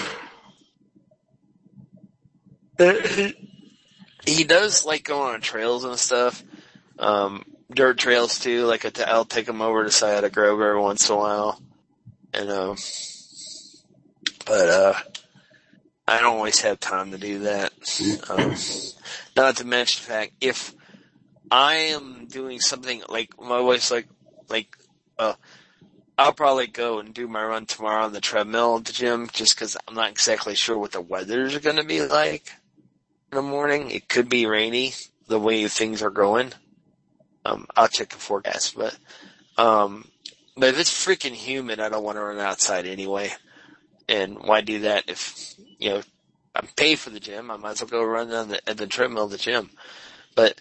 he, he does like going on trails and stuff. Um, dirt trails too. Like I'll take him over to Sciatica Grove every once in a while. And, um, but, uh, I don't always have time to do that. Um, not to mention the fact, if I am doing something like, my wife's like, like, uh, I'll probably go and do my run tomorrow on the treadmill at the gym just cause I'm not exactly sure what the weather's gonna be like in the morning. It could be rainy the way things are going. Um, I'll check the forecast, but, um, but if it's freaking humid, I don't want to run outside anyway. And why do that if, you know, I'm paid for the gym, I might as well go run on the, at the treadmill at the gym. But,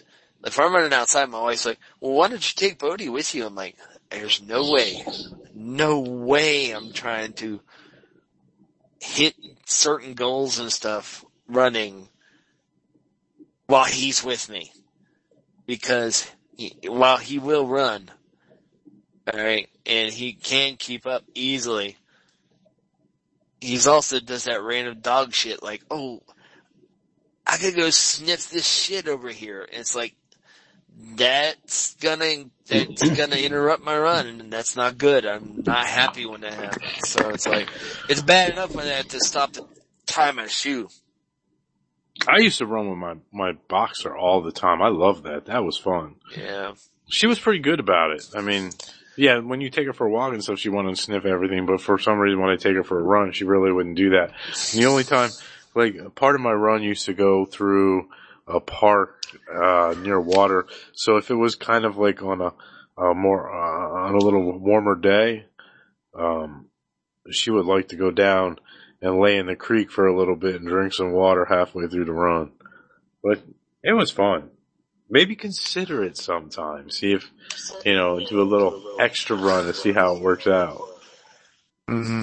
if I'm running outside, my wife's like, well, why don't you take Bodie with you? I'm like, there's no way. No way I'm trying to hit certain goals and stuff running while he's with me. Because he, while he will run, alright, and he can keep up easily, he's also does that random dog shit like, oh, I could go sniff this shit over here. And it's like, that's gonna, that's gonna interrupt my run, and that's not good. I'm not happy when that happens. So it's like, it's bad enough when I have to stop to tie my shoe. I used to run with my, my boxer all the time. I love that. That was fun. Yeah. She was pretty good about it. I mean, yeah, when you take her for a walk and stuff, she wanted to sniff everything, but for some reason when I take her for a run, she really wouldn't do that. And the only time, like, part of my run used to go through a park, uh, near water. So if it was kind of like on a, a more, uh, on a little warmer day, um, she would like to go down and lay in the creek for a little bit and drink some water halfway through the run. But it was fun. Maybe consider it sometime. See if, you know, do a little extra run to see how it works out. Mm-hmm.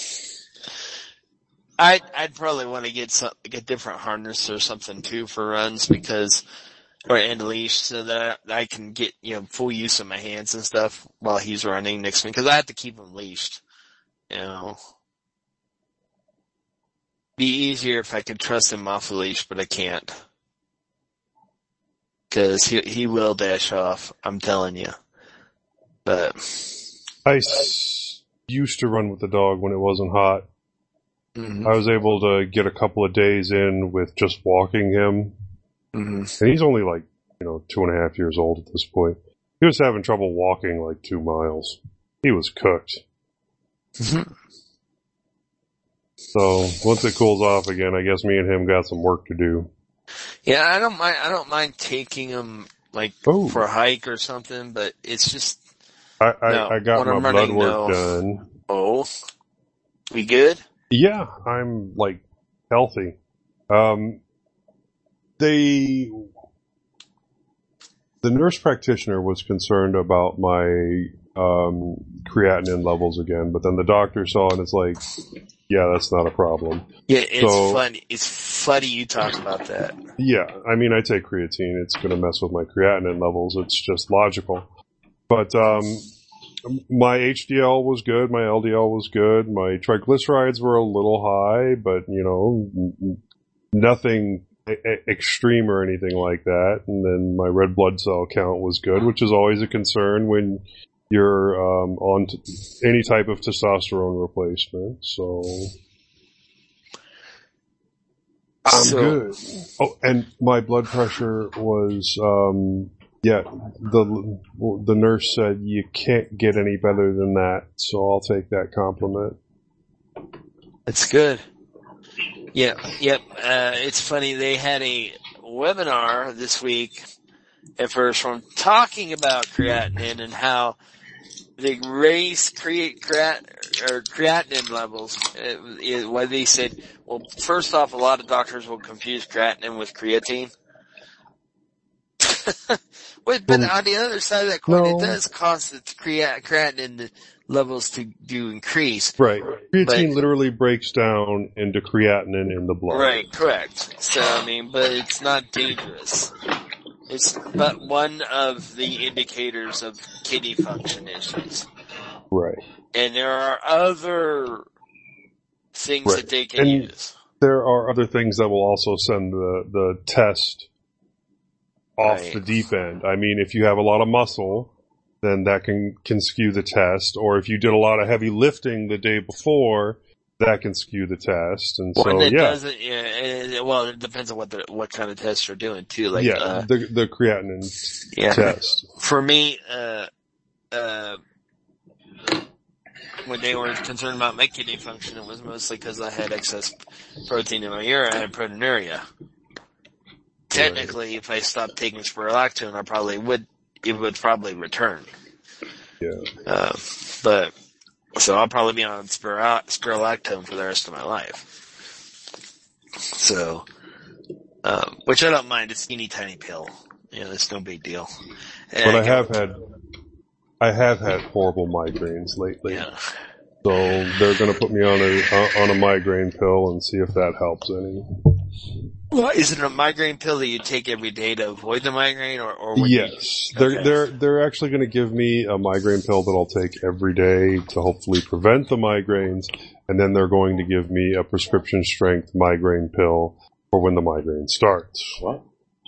I'd, I'd probably want to get some, get different harness or something too for runs because, or and leash so that I can get, you know, full use of my hands and stuff while he's running next to me because I have to keep him leashed, you know. Be easier if I could trust him off the leash, but I can't. Cause he, he will dash off, I'm telling you. But. I s- used to run with the dog when it wasn't hot. Mm-hmm. I was able to get a couple of days in with just walking him. Mm-hmm. And he's only like, you know, two and a half years old at this point. He was having trouble walking like two miles. He was cooked. Mm-hmm. So once it cools off again, I guess me and him got some work to do. Yeah, I don't mind, I don't mind taking him like Ooh. for a hike or something, but it's just, I, I, no, I got when my I'm blood running, work no. done. Oh, we good? Yeah, I'm like healthy. Um, they, the nurse practitioner was concerned about my um, creatinine levels again, but then the doctor saw and it's like, yeah, that's not a problem. Yeah, it's So- funny. It's funny you talk about that. Yeah, I mean, I take creatine. It's going to mess with my creatinine levels. It's just logical. But um, my H D L was good. My L D L was good. My triglycerides were a little high, but, you know, n- nothing e- extreme or anything like that. And then my red blood cell count was good, which is always a concern when you're um, on t- any type of testosterone replacement. So I'm So- good. Oh, and my blood pressure was, um, yeah, the the nurse said you can't get any better than that, so I'll take that compliment. It's good. Yeah, yep. Uh, it's funny. They had a webinar this week at first from talking about creatinine and how they raise create creat or creatinine levels. It, it, what they said. Well, first off, a lot of doctors will confuse creatinine with creatine. Wait, but Well, on the other side of that coin, no. it does cause the creat- creatinine levels to do increase. Right. Creatine But- literally breaks down into creatinine in the blood. Right, correct. So, I mean, but it's not dangerous. It's but one of the indicators of kidney function issues. Right. And there are other things Right. that they can And- use. There are other things that will also send the, the test off Right. the deep end. I mean, if you have a lot of muscle, then that can, can skew the test. Or if you did a lot of heavy lifting the day before, that can skew the test. And so, One that yeah. doesn't, yeah, and, well, it depends on what the, what kind of test you're doing too. Like, yeah, uh, the, the creatinine yeah. test. For me, uh, uh, when they were concerned about my kidney function, it was mostly because I had excess protein in my urine. I had proteinuria. Technically, if I stopped taking spirulactone, I probably would, it would probably return. Yeah. Uh, but, so I'll probably be on spirul- spirulactone for the rest of my life. So, um, which I don't mind. It's a teeny tiny pill. Yeah, that's no big deal. But I have had, I have had horrible migraines lately. Yeah. So they're going to put me on a on a migraine pill and see if that helps any. Well, is it a migraine pill that you take every day to avoid the migraine, or, or when yes, you... they're okay. they're they're actually going to give me a migraine pill that I'll take every day to hopefully prevent the migraines, and then they're going to give me a prescription strength migraine pill for when the migraine starts. What?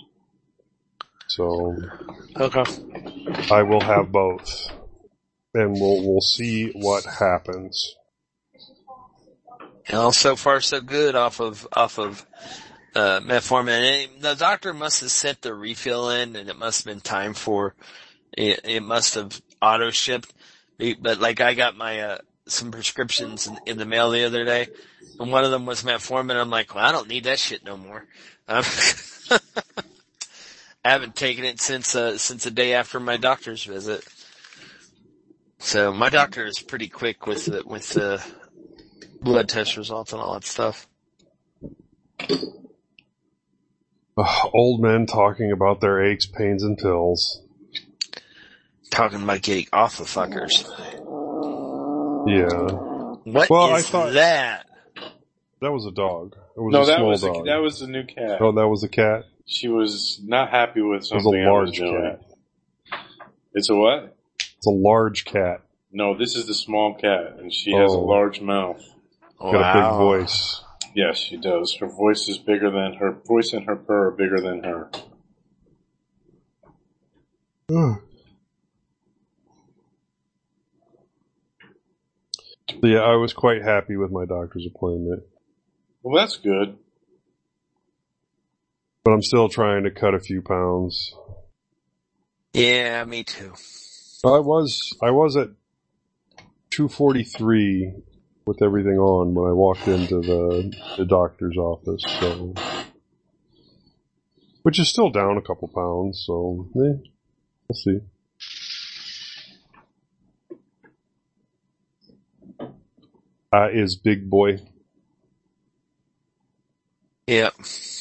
So, Okay. I will have both, and we'll we'll see what happens. Well, so far so good off of off of uh, metformin. And the doctor must have sent the refill in, and it must have been time for it. It must have auto shipped. But like, I got my uh, some prescriptions in, in the mail the other day, and one of them was metformin. I'm like, well, I don't need that shit no more. Um, I haven't taken it since uh, since the day after my doctor's visit. So my doctor is pretty quick with the, with the blood test results and all that stuff. Ugh, old men talking about their aches, pains, and pills. Talking about getting off the fuckers. Yeah. What Well, is I thought that? that was a dog. It was No, a that small was a, dog. that was a new cat. Oh, that was a cat? She was not happy with It was something a large I was doing. cat. It's a what? It's a large cat. No, this is the small cat, and she has a Oh. large mouth. Got a big voice. Yes, she does. Her voice is bigger than her voice, and her purr are bigger than her. So yeah, I was quite happy with my doctor's appointment. Well, that's good. But I'm still trying to cut a few pounds. Yeah, me too. I was, I was at two forty-three with everything on when I walked into the, the doctor's office, so. Which is still down a couple pounds, so, eh, we'll see. Uh, is Big Boy. Yep.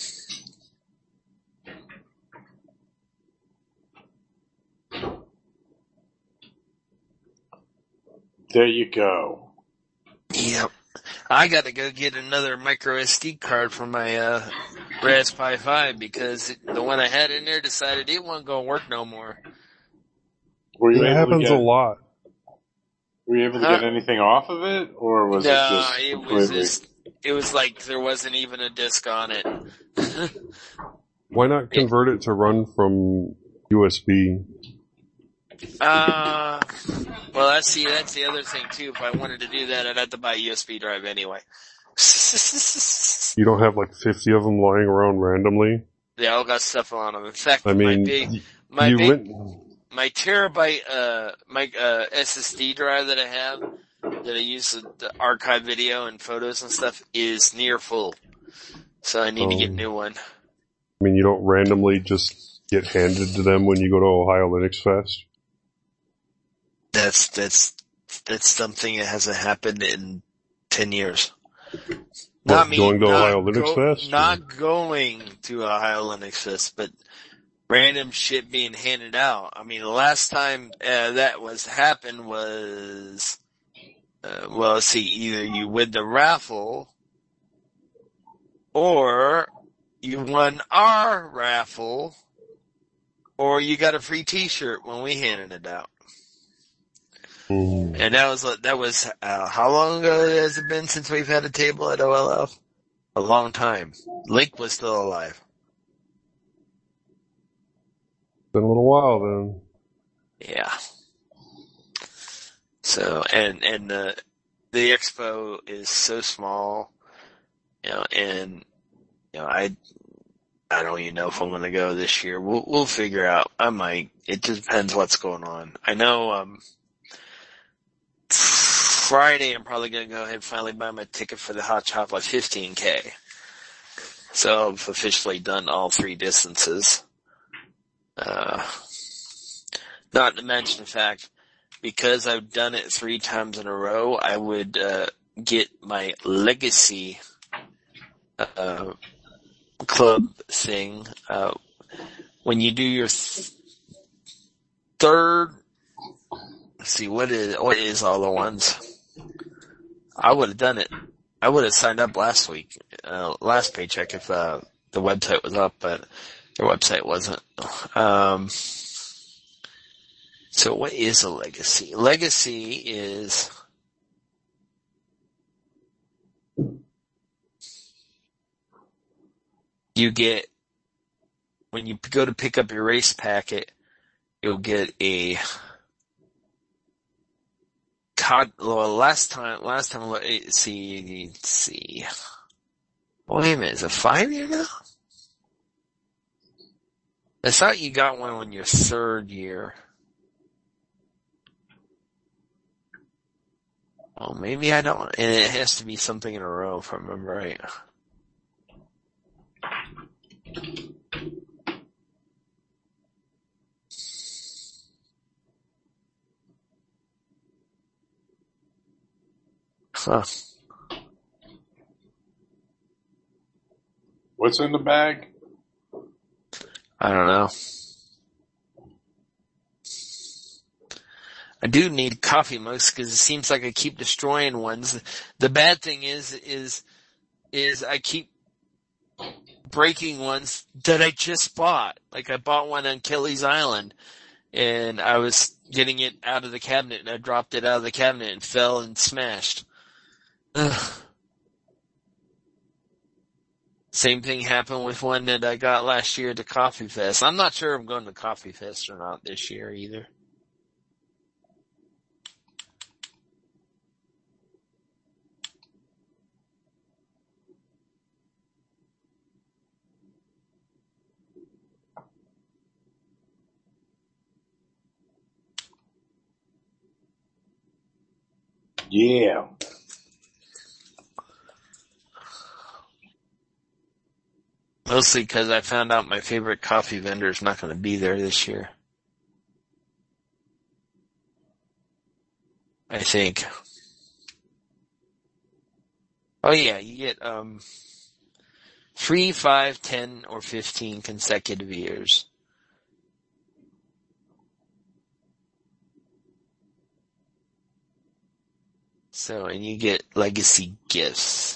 There you go. Yep. I got to go get another micro S D card for my uh, Raspberry Pi five because it, the one I had in there decided it wasn't going to work no more. Were you It able happens to get, a lot. Were you able to Huh? get anything off of it, or was no, it just it was completely? just, it was like there wasn't even a disc on it. Why not convert it to run from U S B? Uh, well, that's see, that's the other thing too. If I wanted to do that, I'd have to buy a U S B drive anyway. You don't have like fifty of them lying around randomly? They all got stuff on them. In fact, I mean, my big, my you big, went, my terabyte, uh, my, uh, S S D drive that I have, that I use to, to archive video and photos and stuff is near full. So I need to get a Um, new one. I mean, you don't randomly just get handed to them when you go to Ohio Linux Fest? That's, that's, that's something that hasn't happened in ten years. Not What, me, going to not Ohio Linux go- Fest? Not going to Ohio Linux Fest, but random shit being handed out. I mean, the last time uh, that was happened was, uh, well, let's see, either you win the raffle or you won our raffle or you got a free t-shirt when we handed it out. Mm. And that was, that was, uh, how long ago has it been since we've had a table at O L F? A long time. Link was still alive. Been a little while then. Yeah. So, and, and the, the expo is so small, you know, and, you know, I, I don't even know if I'm going to go this year. We'll, we'll figure out. I might. It just depends what's going on. I know, um, Friday I'm probably going to go ahead and finally buy my ticket for the Hot Chocolate fifteen K. So I've officially done all three distances. Uh, not to mention the fact, because I've done it three times in a row, I would, uh, get my legacy, uh, club thing, uh, when you do your th- third, let's see, what is, what is all the ones? I would have done it. I would have signed up last week, uh, last paycheck if, uh, the website was up, but their website wasn't. Um, so what is a legacy? Legacy is, you get, when you go to pick up your race packet, you'll get a, well, last time, last time, let's see, let's see. Wait a minute, is it five year now? I thought you got one on your third year. Well, maybe I don't, and it has to be something in a row if I remember right. Huh. What's in the bag? I don't know. I do need coffee mugs because it seems like I keep destroying ones. The bad thing is, is, is I keep breaking ones that I just bought. Like I bought one on Kelly's Island and I was getting it out of the cabinet and I dropped it out of the cabinet and fell and smashed. Ugh. Same thing happened with one that I got last year at the Coffee Fest. I'm not sure if I'm going to Coffee Fest or not this year either. Yeah. Mostly because I found out my favorite coffee vendor is not going to be there this year. I think. Oh yeah, you get, um, three, five, ten, or fifteen consecutive years. So, and you get legacy gifts.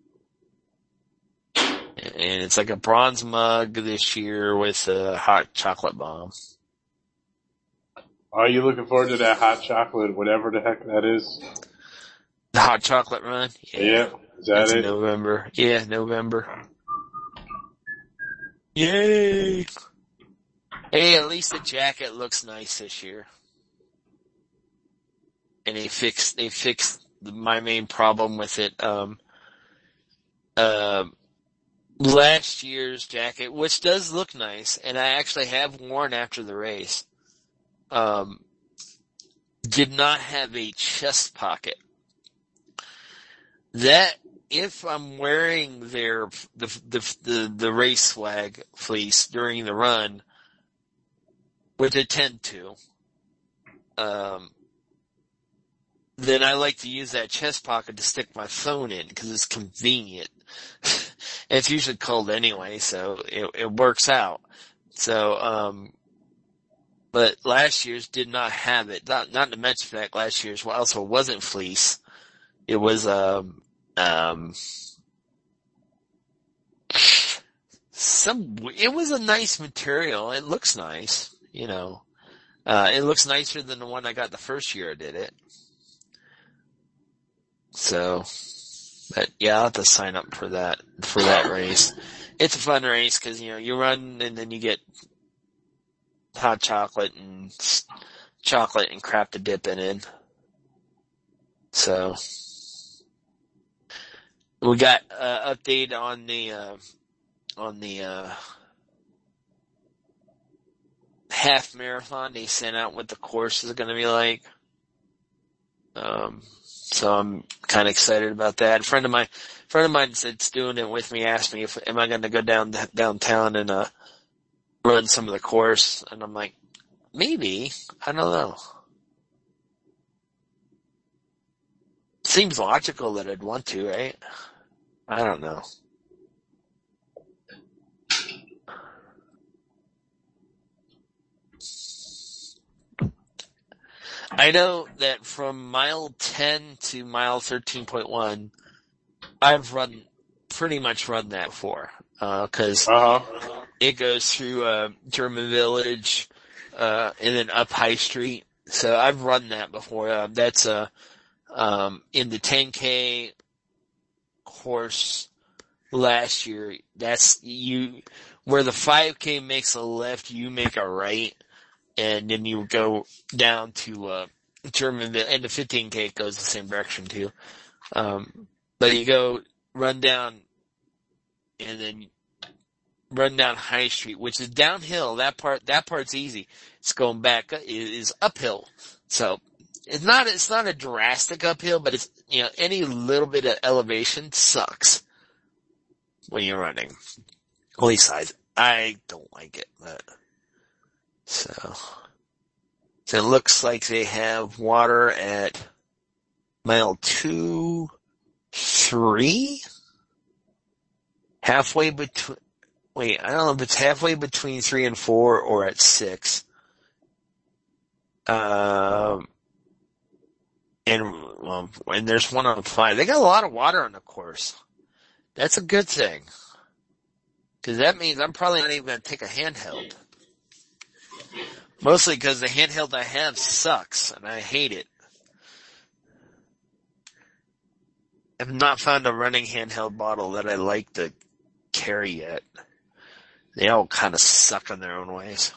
And it's like a bronze mug this year with a hot chocolate bomb. Are you looking forward to that hot chocolate, whatever the heck that is? The hot chocolate run? Yeah. yeah. Is that it's it? November. Yeah, November. Yay! Hey, at least the jacket looks nice this year. And they fixed, they fixed my main problem with it. Um, uh, last year's jacket, which does look nice, and I actually have worn after the race, um, did not have a chest pocket. That, if I'm wearing their, the, the, the, the race swag fleece during the run, which I tend to, um, then I like to use that chest pocket to stick my phone in because it's convenient. And it's usually cold anyway, so it, it works out. So, um, but last year's did not have it. Not, not to mention the fact last year's also wasn't fleece. It was, um, um, some, it was a nice material. It looks nice, you know. Uh, it looks nicer than the one I got the first year I did it. So, but yeah, I'll have to sign up for that, for that race. It's a fun race because, you know, you run and then you get hot chocolate and chocolate and crap to dip it in. So, we got, uh, update on the, uh, on the, uh, half marathon they sent out what the course is going to be like. Um, so I'm kind of excited about that. A friend of mine, friend of mine that's doing it with me asked me if, am I going to go down, downtown and, uh, run some of the course? And I'm like, maybe. I don't know. Seems logical that I'd want to, right? I don't know. I know that from mile ten to mile thirteen point one, I've run, pretty much run that before. Uh, cause Uh-huh. it goes through, uh, German Village, uh, and then up High Street. So I've run that before. Uh, that's, uh, um, in the ten K course last year. That's you, where the five K makes a left, you make a right, and then you go down to, uh, German, and the fifteen K goes the same direction too. Um, but you go run down, and then run down High Street, which is downhill. That part, that part's easy. It's going back, it is uphill. So, it's not, it's not a drastic uphill, but it's, you know, any little bit of elevation sucks when you're running. At least I, I don't like it, but, so. So it looks like they have water at mile two, three? Halfway between, wait, I don't know if it's halfway between three and four or at six. Um, and, well, and there's one on five. They got a lot of water on the course. That's a good thing. Cause that means I'm probably not even going to take a handheld. Mostly because the handheld I have sucks, and I hate it. I've not found a running handheld bottle that I like to carry yet. They all kind of suck in their own ways.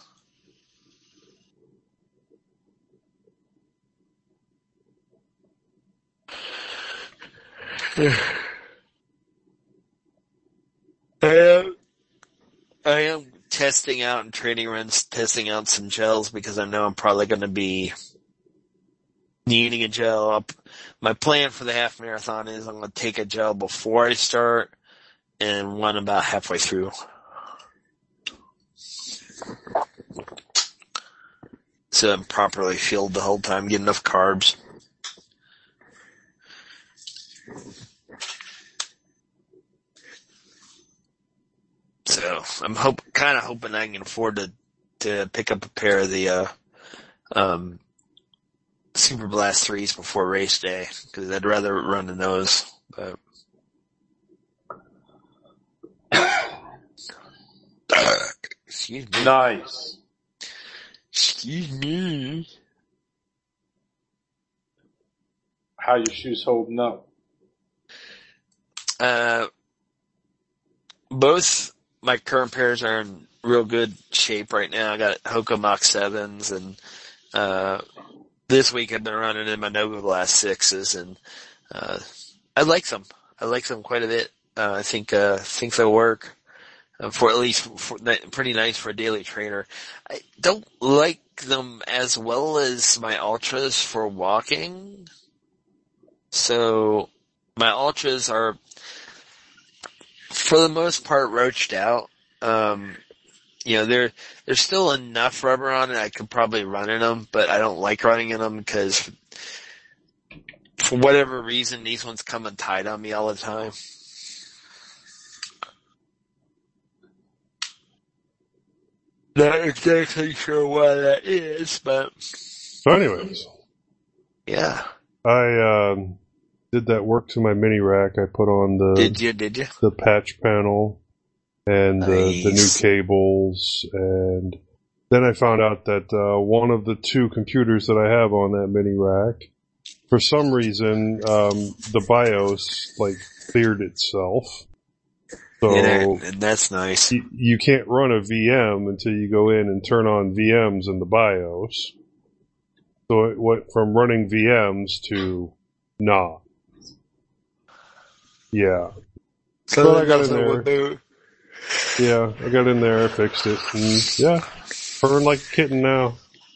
I am, I am testing out and training runs, testing out some gels because I know I'm probably going to be needing a gel up. My plan for the half marathon is I'm going to take a gel before I start and one about halfway through. So I'm properly filled the whole time, get enough carbs. So I'm hope, kind of hoping I can afford to, to pick up a pair of the, uh, um, Super Blast threes before race day, cause I'd rather run in those, but. Excuse me. Nice. Excuse me. How your shoes holding up? Uh, both my current pairs are in real good shape right now. I got Hoka Mach sevens, and uh, this week I've been running in my Nova Blast sixes, and uh, I like them. I like them quite a bit. Uh, I think uh, think they'll work uh, for at least for, pretty nice for a daily trainer. I don't like them as well as my Ultras for walking. So my Ultras are, for the most part, roached out. Um, you know, there, there's still enough rubber on it. I could probably run in them, but I don't like running in them because for whatever reason, these ones come untied on me all the time. Not exactly sure why that is, but. So anyways. Yeah. I, um, did that work to my mini rack. I put on the, Did you, did you? the patch panel and the, Nice. the new cables, and then I found out that, uh, one of the two computers that I have on that mini rack, for some reason, um, the BIOS, like, cleared itself. So, And that, that's nice. you, you can't run a V M until you go in and turn on V Ms in the BIOS. So it went from running V Ms to not. Yeah. So But I got in there. Yeah, I got in there, fixed it, and yeah, purring like a kitten now.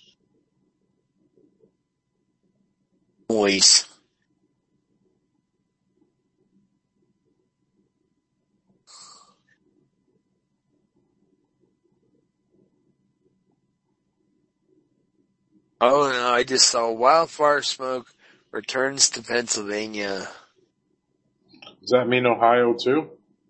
Voice. Oh no, I just saw wildfire smoke returns to Pennsylvania. Does that mean Ohio too?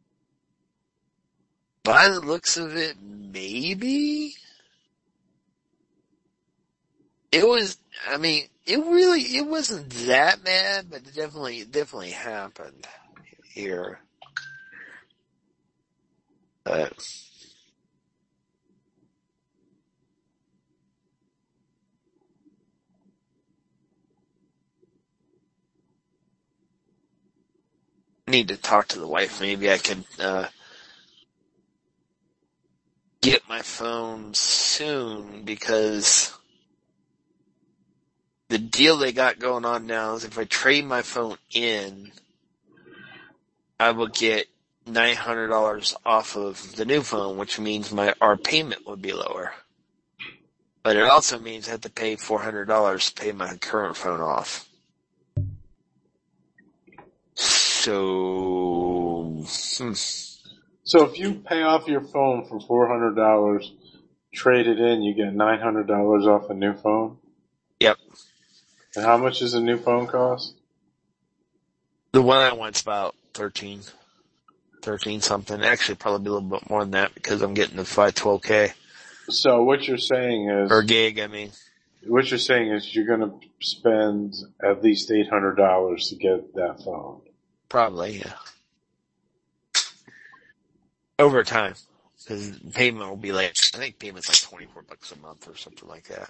By the looks of it, maybe? It was, I mean, it really, it wasn't that bad, but it definitely, it definitely happened here. But, I need to talk to the wife. Maybe I can, uh, get my phone soon, because the deal they got going on now is if I trade my phone in, I will get nine hundred dollars off of the new phone, which means my our payment would be lower. But it also means I have to pay four hundred dollars to pay my current phone off. So, hmm. So if you pay off your phone for four hundred dollars, trade it in, you get nine hundred dollars off a new phone? Yep. And how much does a new phone cost? The one I want's about thirteen, thirteen something. Actually, probably a little bit more than that because I'm getting the five twelve K. So what you're saying is... Or gig, I mean. What you're saying is you're going to spend at least eight hundred dollars to get that phone. Probably, yeah. Over time. Because payment will be like, I think payment's like twenty-four bucks a month or something like that.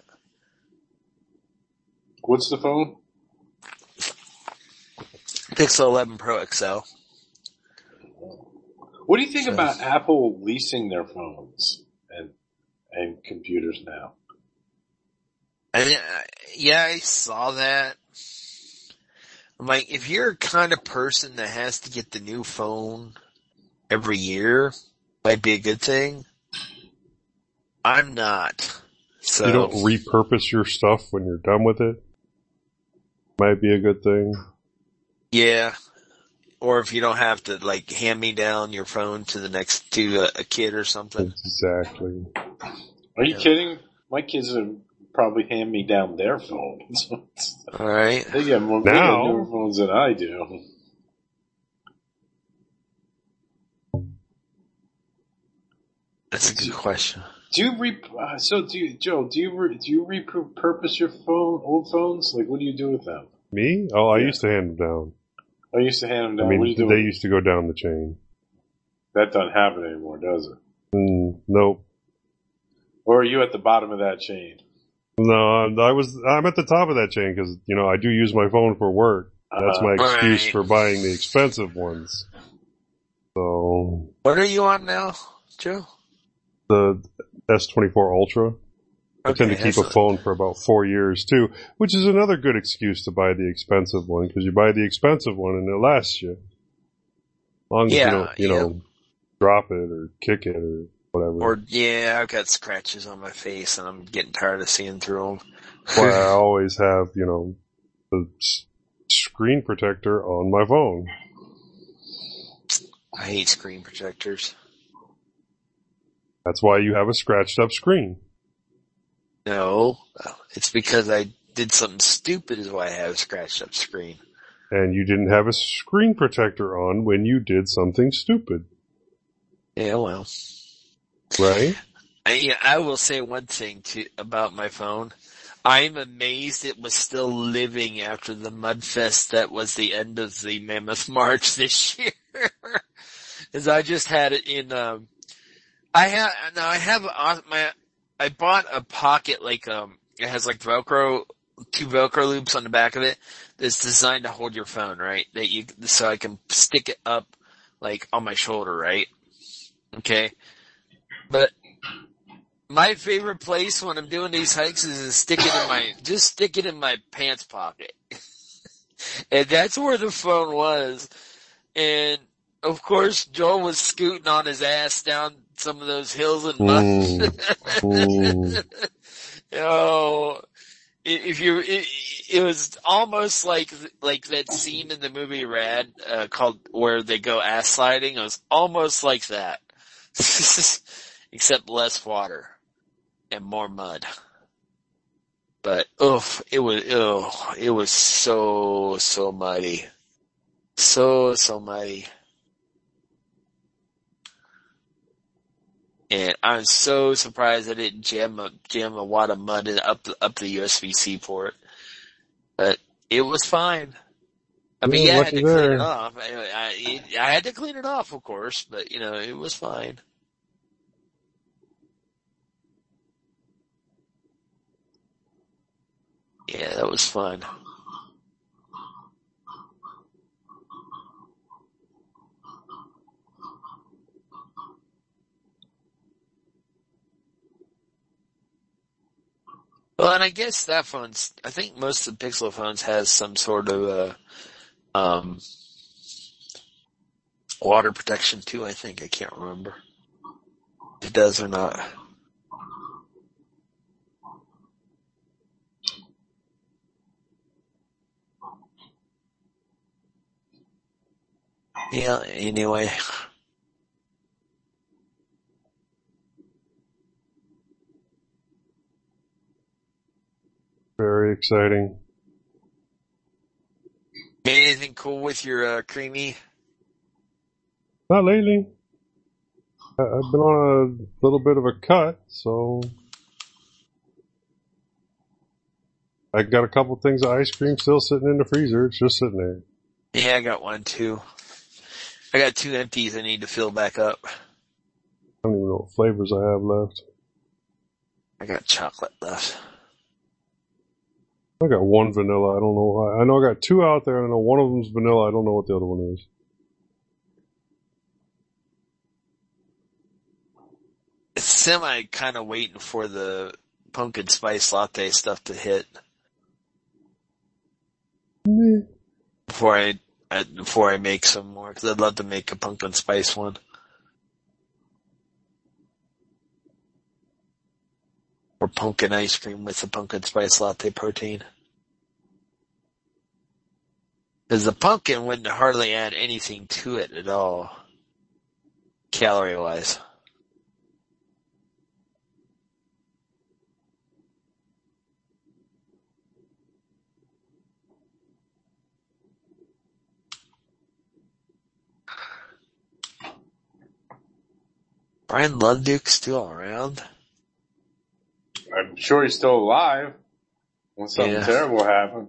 What's the phone? Pixel eleven Pro X L. What do you think So, about Apple leasing their phones and and computers now? I, yeah, I saw that. I'm like, if you're a kind of person that has to get the new phone every year, might be a good thing. I'm not. So you don't repurpose your stuff when you're done with it. Might be a good thing. Yeah. Or if you don't have to, like, hand me down your phone to the next, to a, a kid or something. Exactly. Are you Yeah. kidding? My kids would probably hand me down their phones. Alright. They get more, they get Now- newer phones than I do. That's a good question. Do you re, uh, so do you, Joe, do you, re, do you repurpose your phone, old phones? Like, what do you do with them? Me? Oh, I Yeah. used to hand them down. I used to hand them down. I what do you mean, do they with used to go down the chain. That doesn't happen anymore, does it? Mm, nope. Or are you at the bottom of that chain? No, I'm- I was. I'm at the top of that chain because you know I do use my phone for work. That's Uh, my excuse Right. for buying the expensive ones. So What are you on now, Joe? the S twenty-four Ultra. I tend to keep a that's phone for about four years too, which is another good excuse to buy the expensive one because you buy the expensive one and it lasts you. As long as Yeah, you don't, you yeah. know, drop it or kick it or whatever. Or, yeah, I've got scratches on my face and I'm getting tired of seeing through them. Why I always have, you know, the s- screen protector on my phone. I hate screen protectors. That's why you have a scratched up screen. No, it's because I did something stupid is why I have a scratched up screen. And you didn't have a screen protector on when you did something stupid, Yeah, well. right? I, yeah, I will say one thing to, about my phone. I'm amazed it was still living after the Mudfest that was the end of the Mammoth March this year. Cause I just had it in, um, I have, now I have uh, my, I bought a pocket like, um, it has like Velcro, two Velcro loops on the back of it that's designed to hold your phone, right? That you, so I can stick it up like on my shoulder, right? Okay. But my favorite place when I'm doing these hikes is to stick it in my, just stick it in my pants pocket. And that's where the phone was. And of course, Joel was scooting on his ass down some of those hills and mud. Mm, mm. Oh, if you, it, it was almost like, like that scene in the movie Rad, uh, called, where they go ass sliding. It was almost like that. Except less water and more mud. But, oof, it was, oh, it was so, so muddy. So, so muddy. And I'm so surprised I didn't jam a, jam a wad of mud in, up, up the U S B C port. But it was fine. I mean, Yeah, yeah, I had lucky to clean there. it off. I, I, I had to clean it off, of course, but, you know, it was fine. Yeah, that was fun. Well, and I guess that phone's, I think most of the Pixel phones has some sort of, uh, um, water protection too, I think. I can't remember if it does or not. Yeah, anyway. Very exciting. Made anything cool with your, uh, creamy? Not lately. I- I've been on a little bit of a cut, so I got a couple things of ice cream still sitting in the freezer. It's just sitting there. Yeah, I got one too. I got two empties I need to fill back up. I don't even know what flavors I have left. I got chocolate left. I got one vanilla. I don't know why. I know I got two out there, and I know one of them's vanilla. I don't know what the other one is. It's semi kind of waiting for the pumpkin spice latte stuff to hit Meh. before I, I before I make some more, because I'd love to make a pumpkin spice one. Or pumpkin ice cream with the pumpkin spice latte protein. Because the pumpkin wouldn't hardly add anything to it at all, calorie-wise. Brian Lunduke's still around? I'm sure he's still alive. When something Yeah. terrible happened.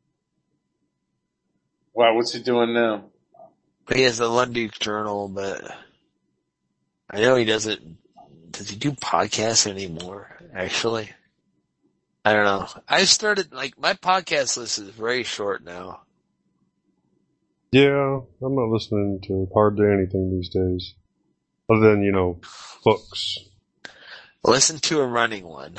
Wow, what's he doing now? He has the Lunduke Journal, but I know he doesn't. Does he do podcasts anymore, actually? I don't know. I started, like, my podcast list is very short now. Yeah, I'm not listening to hardly anything these days. Other than, you know, books. Listen to a running one.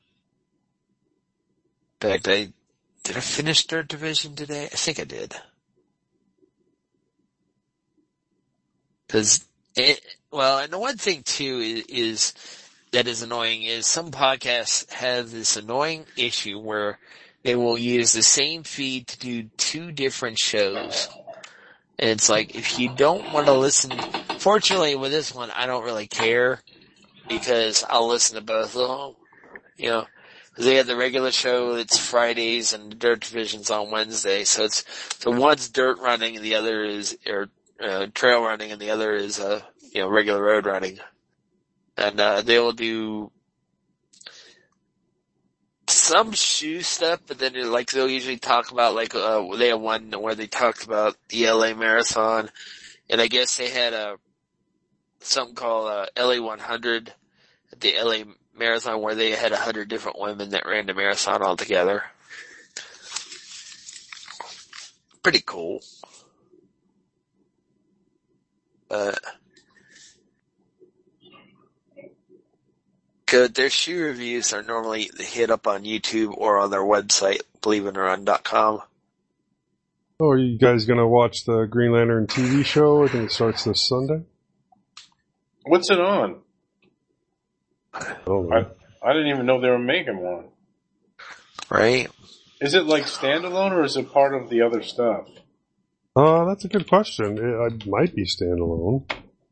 In fact, I, did I finish Third Division today? I think I did. Cause it, well, and the one thing too is, is that is annoying is some podcasts have this annoying issue where they will use the same feed to do two different shows. And it's like, if you don't want to listen, fortunately with this one, I don't really care because I'll listen to both of them, you know, because they have the regular show that's Fridays and the Dirt Division's on Wednesday. So it's, so one's dirt running and the other is, or, uh, trail running and the other is, uh, you know, regular road running. And, uh, they will do some shoe stuff, but then like they'll usually talk about like, uh, they have one where they talked about the L A Marathon, and I guess they had a, something called, uh, L A one hundred at the L A Marathon where they had a hundred different women that ran the marathon all together. Pretty cool. But, good. Their shoe reviews are normally hit up on YouTube or on their website, believe it or run dot com. Oh, are you guys gonna watch the Green Lantern T V show? I think it starts this Sunday. What's it on? I don't know. I, I didn't even know they were making one. Right? Is it like standalone or is it part of the other stuff? Uh, that's a good question. It, it might be standalone.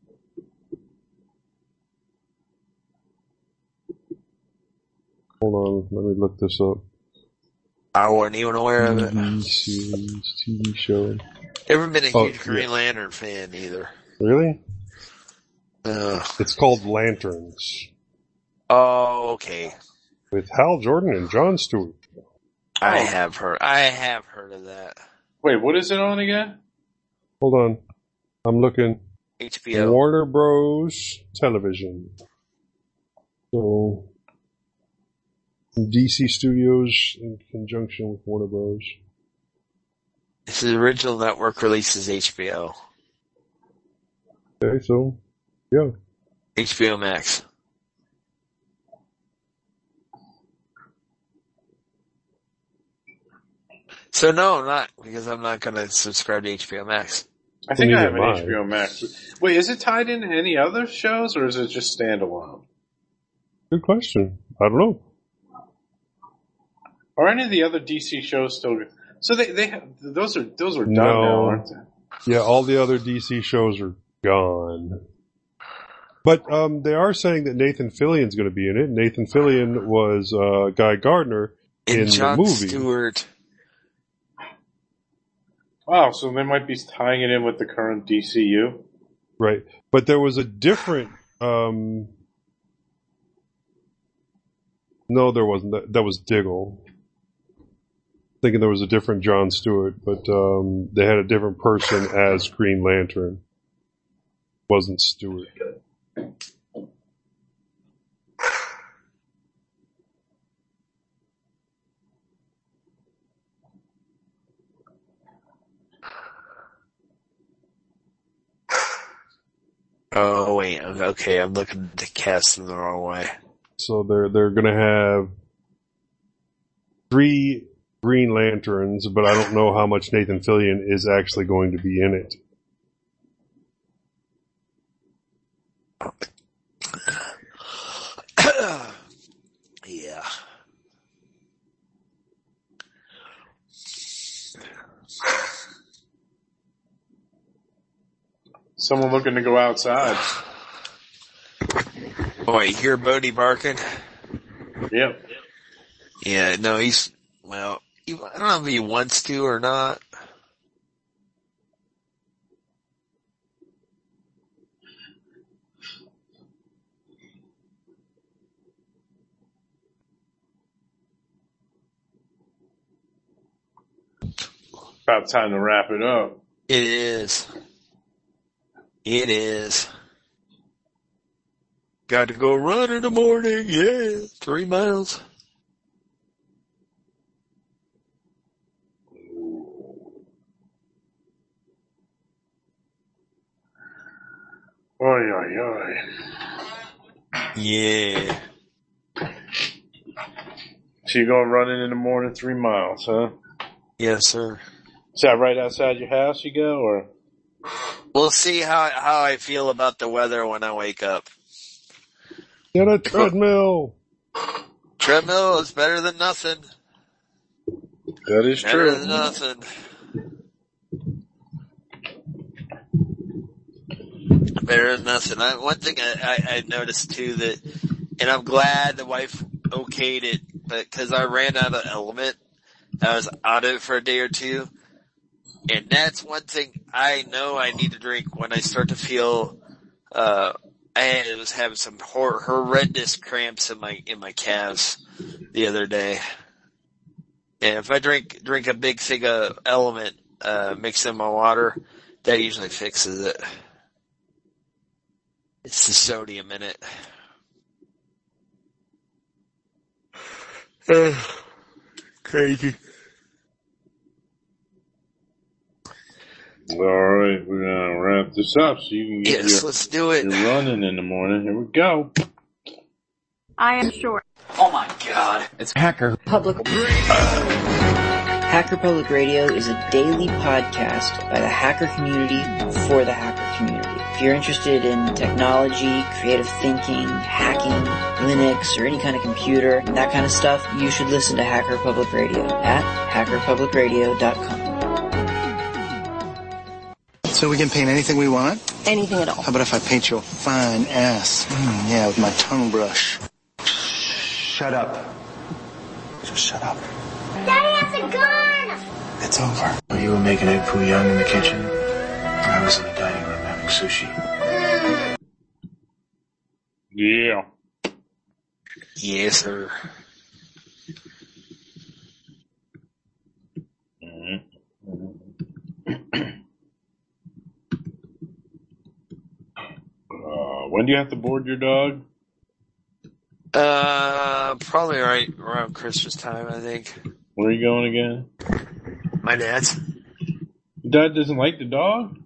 Hold on, let me look this up. I wasn't even aware of it. T V series, T V show. Never been a Oh, huge Green yeah. Lantern fan either. Really? Uh, It's called Lanterns, oh, okay. with Hal Jordan and Jon Stewart. I have heard. I have heard of that. Wait, what is it on again? Hold on. I'm looking. H B O. Warner Bros. Television. So, D C Studios in conjunction with Warner Bros. This is original network releases H B O. Okay, so, yeah. H B O Max. So no, I'm not, because I'm not going to subscribe to H B O Max. I think I Neither have an am I. H B O Max. Wait, is it tied into any other shows, or is it just standalone? Good question. I don't know. Are any of the other D C shows still? So they they have, those are those are done No. now, aren't they? Yeah, all the other D C shows are gone. But um, they are saying that Nathan Fillion's going to be in it. Nathan Fillion was uh, Guy Gardner And in Jon the movie. Stewart. Wow, so they might be tying it in with the current D C U. Right. But there was a different... Um, no, there wasn't. That, that was Diggle. Thinking there was a different Jon Stewart, but um, they had a different person as Green Lantern. Wasn't Stewart. Oh wait, okay, I'm looking at the cast in the wrong way. So they're they're going to have three Green Lanterns, but I don't know how much Nathan Fillion is actually going to be in it. Yeah. Someone looking to go outside. Oh, you hear Bodie barking? Yep. Yeah, no, he's, well, he, I don't know if he wants to or not. About time to wrap it up. It is. It is. Got to go run in the morning, yeah, three miles. Oy, oy, oy. Yeah. So you going running in the morning three miles, huh? Yes, sir. Is that right outside your house you go, or? We'll see how how I feel about the weather when I wake up. Get a treadmill! Treadmill is better than nothing. That is Better true. than nothing. Better than nothing. I, one thing I, I, I noticed too that, and I'm glad the wife okayed it, but cause I ran out of Element. I was out of it for a day or two. And that's one thing I know I need to drink when I start to feel, uh, I was having some hor- horrendous cramps in my, in my calves the other day. And if I drink, drink a big thing of Element, uh, mixed in my water, that usually fixes it. It's the sodium in it. Uh, crazy. All right, we're gonna wrap this up so you can get Yes, your, let's do it. your running in the morning. Here we go. I am short. Oh my god. It's Hacker Public Hacker Public Radio is a daily podcast by the hacker community for the hacker community. If you're interested in technology, creative thinking, hacking, Linux, or any kind of computer, and that kind of stuff, you should listen to Hacker Public Radio at hacker public radio dot com. So we can paint anything we want? Anything at all. How about if I paint you a fine ass? Mm, yeah, with my tongue brush. Shut up. Just shut up. Daddy has a gun! It's over. Well, you were making egg foo young in the kitchen. I was in the dining room having sushi. Yeah. Yes, sir. Uh, when do you have to board your dog? Uh, probably right around Christmas time, I think. Where are you going again? My dad's. Your dad doesn't like the dog?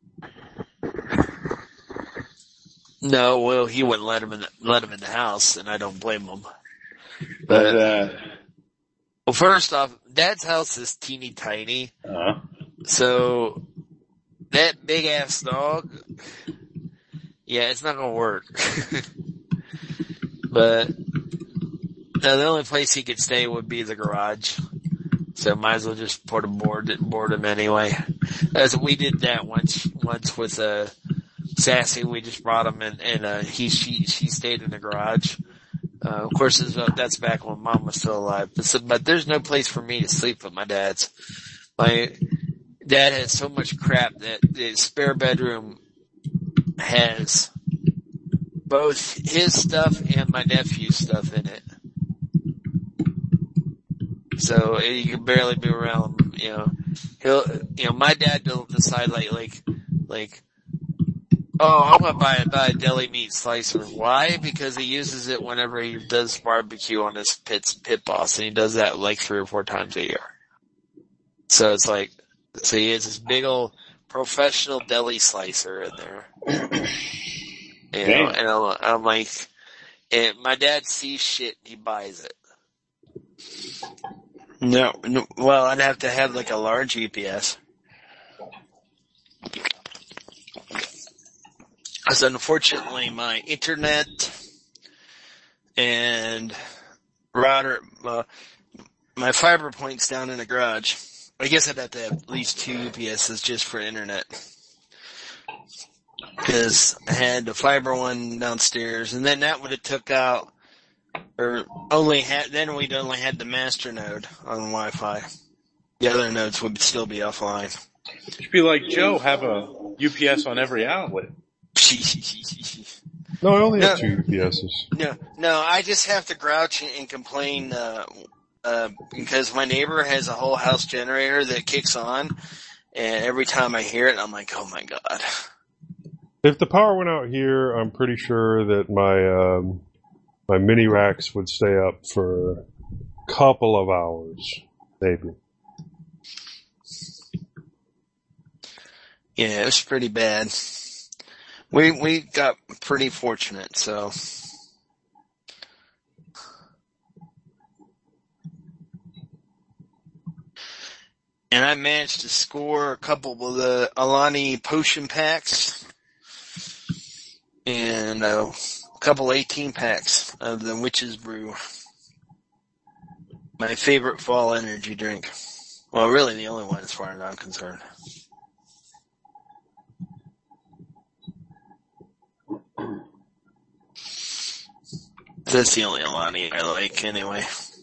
No, well, he wouldn't let him in the, let him in the house, and I don't blame him. But, uh, well, first off, Dad's house is teeny tiny. uh, So, that big ass dog, yeah, it's not gonna work. But, no, the only place he could stay would be the garage. So might as well just put a board, board him anyway. As we did that once, once with, uh, Sassy, we just brought him in, and, uh, he, she, she stayed in the garage. Uh, of course, that's back when Mom was still alive. But, so, but there's no place for me to sleep at my dad's. My dad has so much crap that the spare bedroom has both his stuff and my nephew's stuff in it. So you can barely be around him, you know. He'll, you know, my dad will decide like, like, like, oh, I'm gonna buy, buy a deli meat slicer. Why? Because he uses it whenever he does barbecue on his pit, pit boss, and he does that like three or four times a year. So it's like, so he has this big old professional deli slicer in there. You know, and I'm, I'm like, and my dad sees shit, he buys it. No, no, well, I'd have to have like a large U P S. Because unfortunately my internet and router, uh, my fiber point's down in the garage. I guess I'd have to have at least two U P S's just for internet. Because I had the fiber one downstairs, and then that would have took out, or only had, then we'd only had the master node on Wi-Fi. The other nodes would still be offline. You should be like Joe, have a U P S on every outlet. No, I only have No. two U P S's. No, no, I just have to grouch and complain, uh, uh, because my neighbor has a whole house generator that kicks on, and every time I hear it, I'm like, oh my god. If the power went out here, I'm pretty sure that my um, my mini racks would stay up for a couple of hours, maybe. Yeah, it was pretty bad. We, we got pretty fortunate, so. And I managed to score a couple of the Alani potion packs and a couple eighteen packs of the Witch's Brew. My favorite fall energy drink. Well, really the only one as far as I'm concerned. That's the only Alani I like anyway.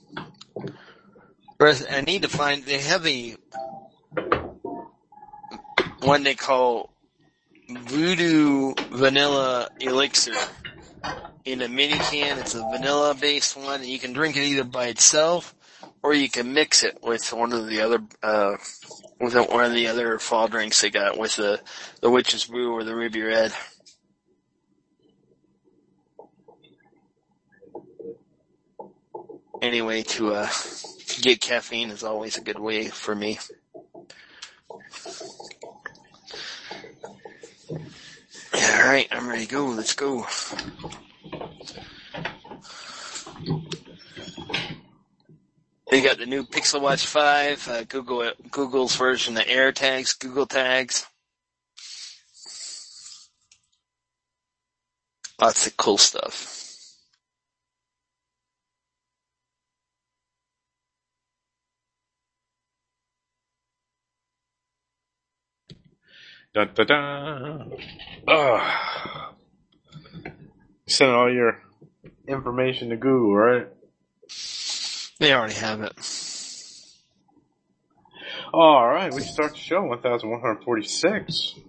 I need to find, they have a one they call Voodoo Vanilla Elixir in a mini can. It's a vanilla based one, and you can drink it either by itself or you can mix it with one of the other, uh, with one of the other fall drinks they got with the, the Witch's Brew or the Ruby Red. Anyway, to, uh, get caffeine is always a good way for me. Alright, I'm ready to go. Let's go. They got the new Pixel Watch five, uh, Google, Google's version of AirTags, Google Tags. Lots of cool stuff. Dun, dun, dun. Oh. Send all your information to Google, right? They already have it. All right, we start the show one thousand one hundred forty-six.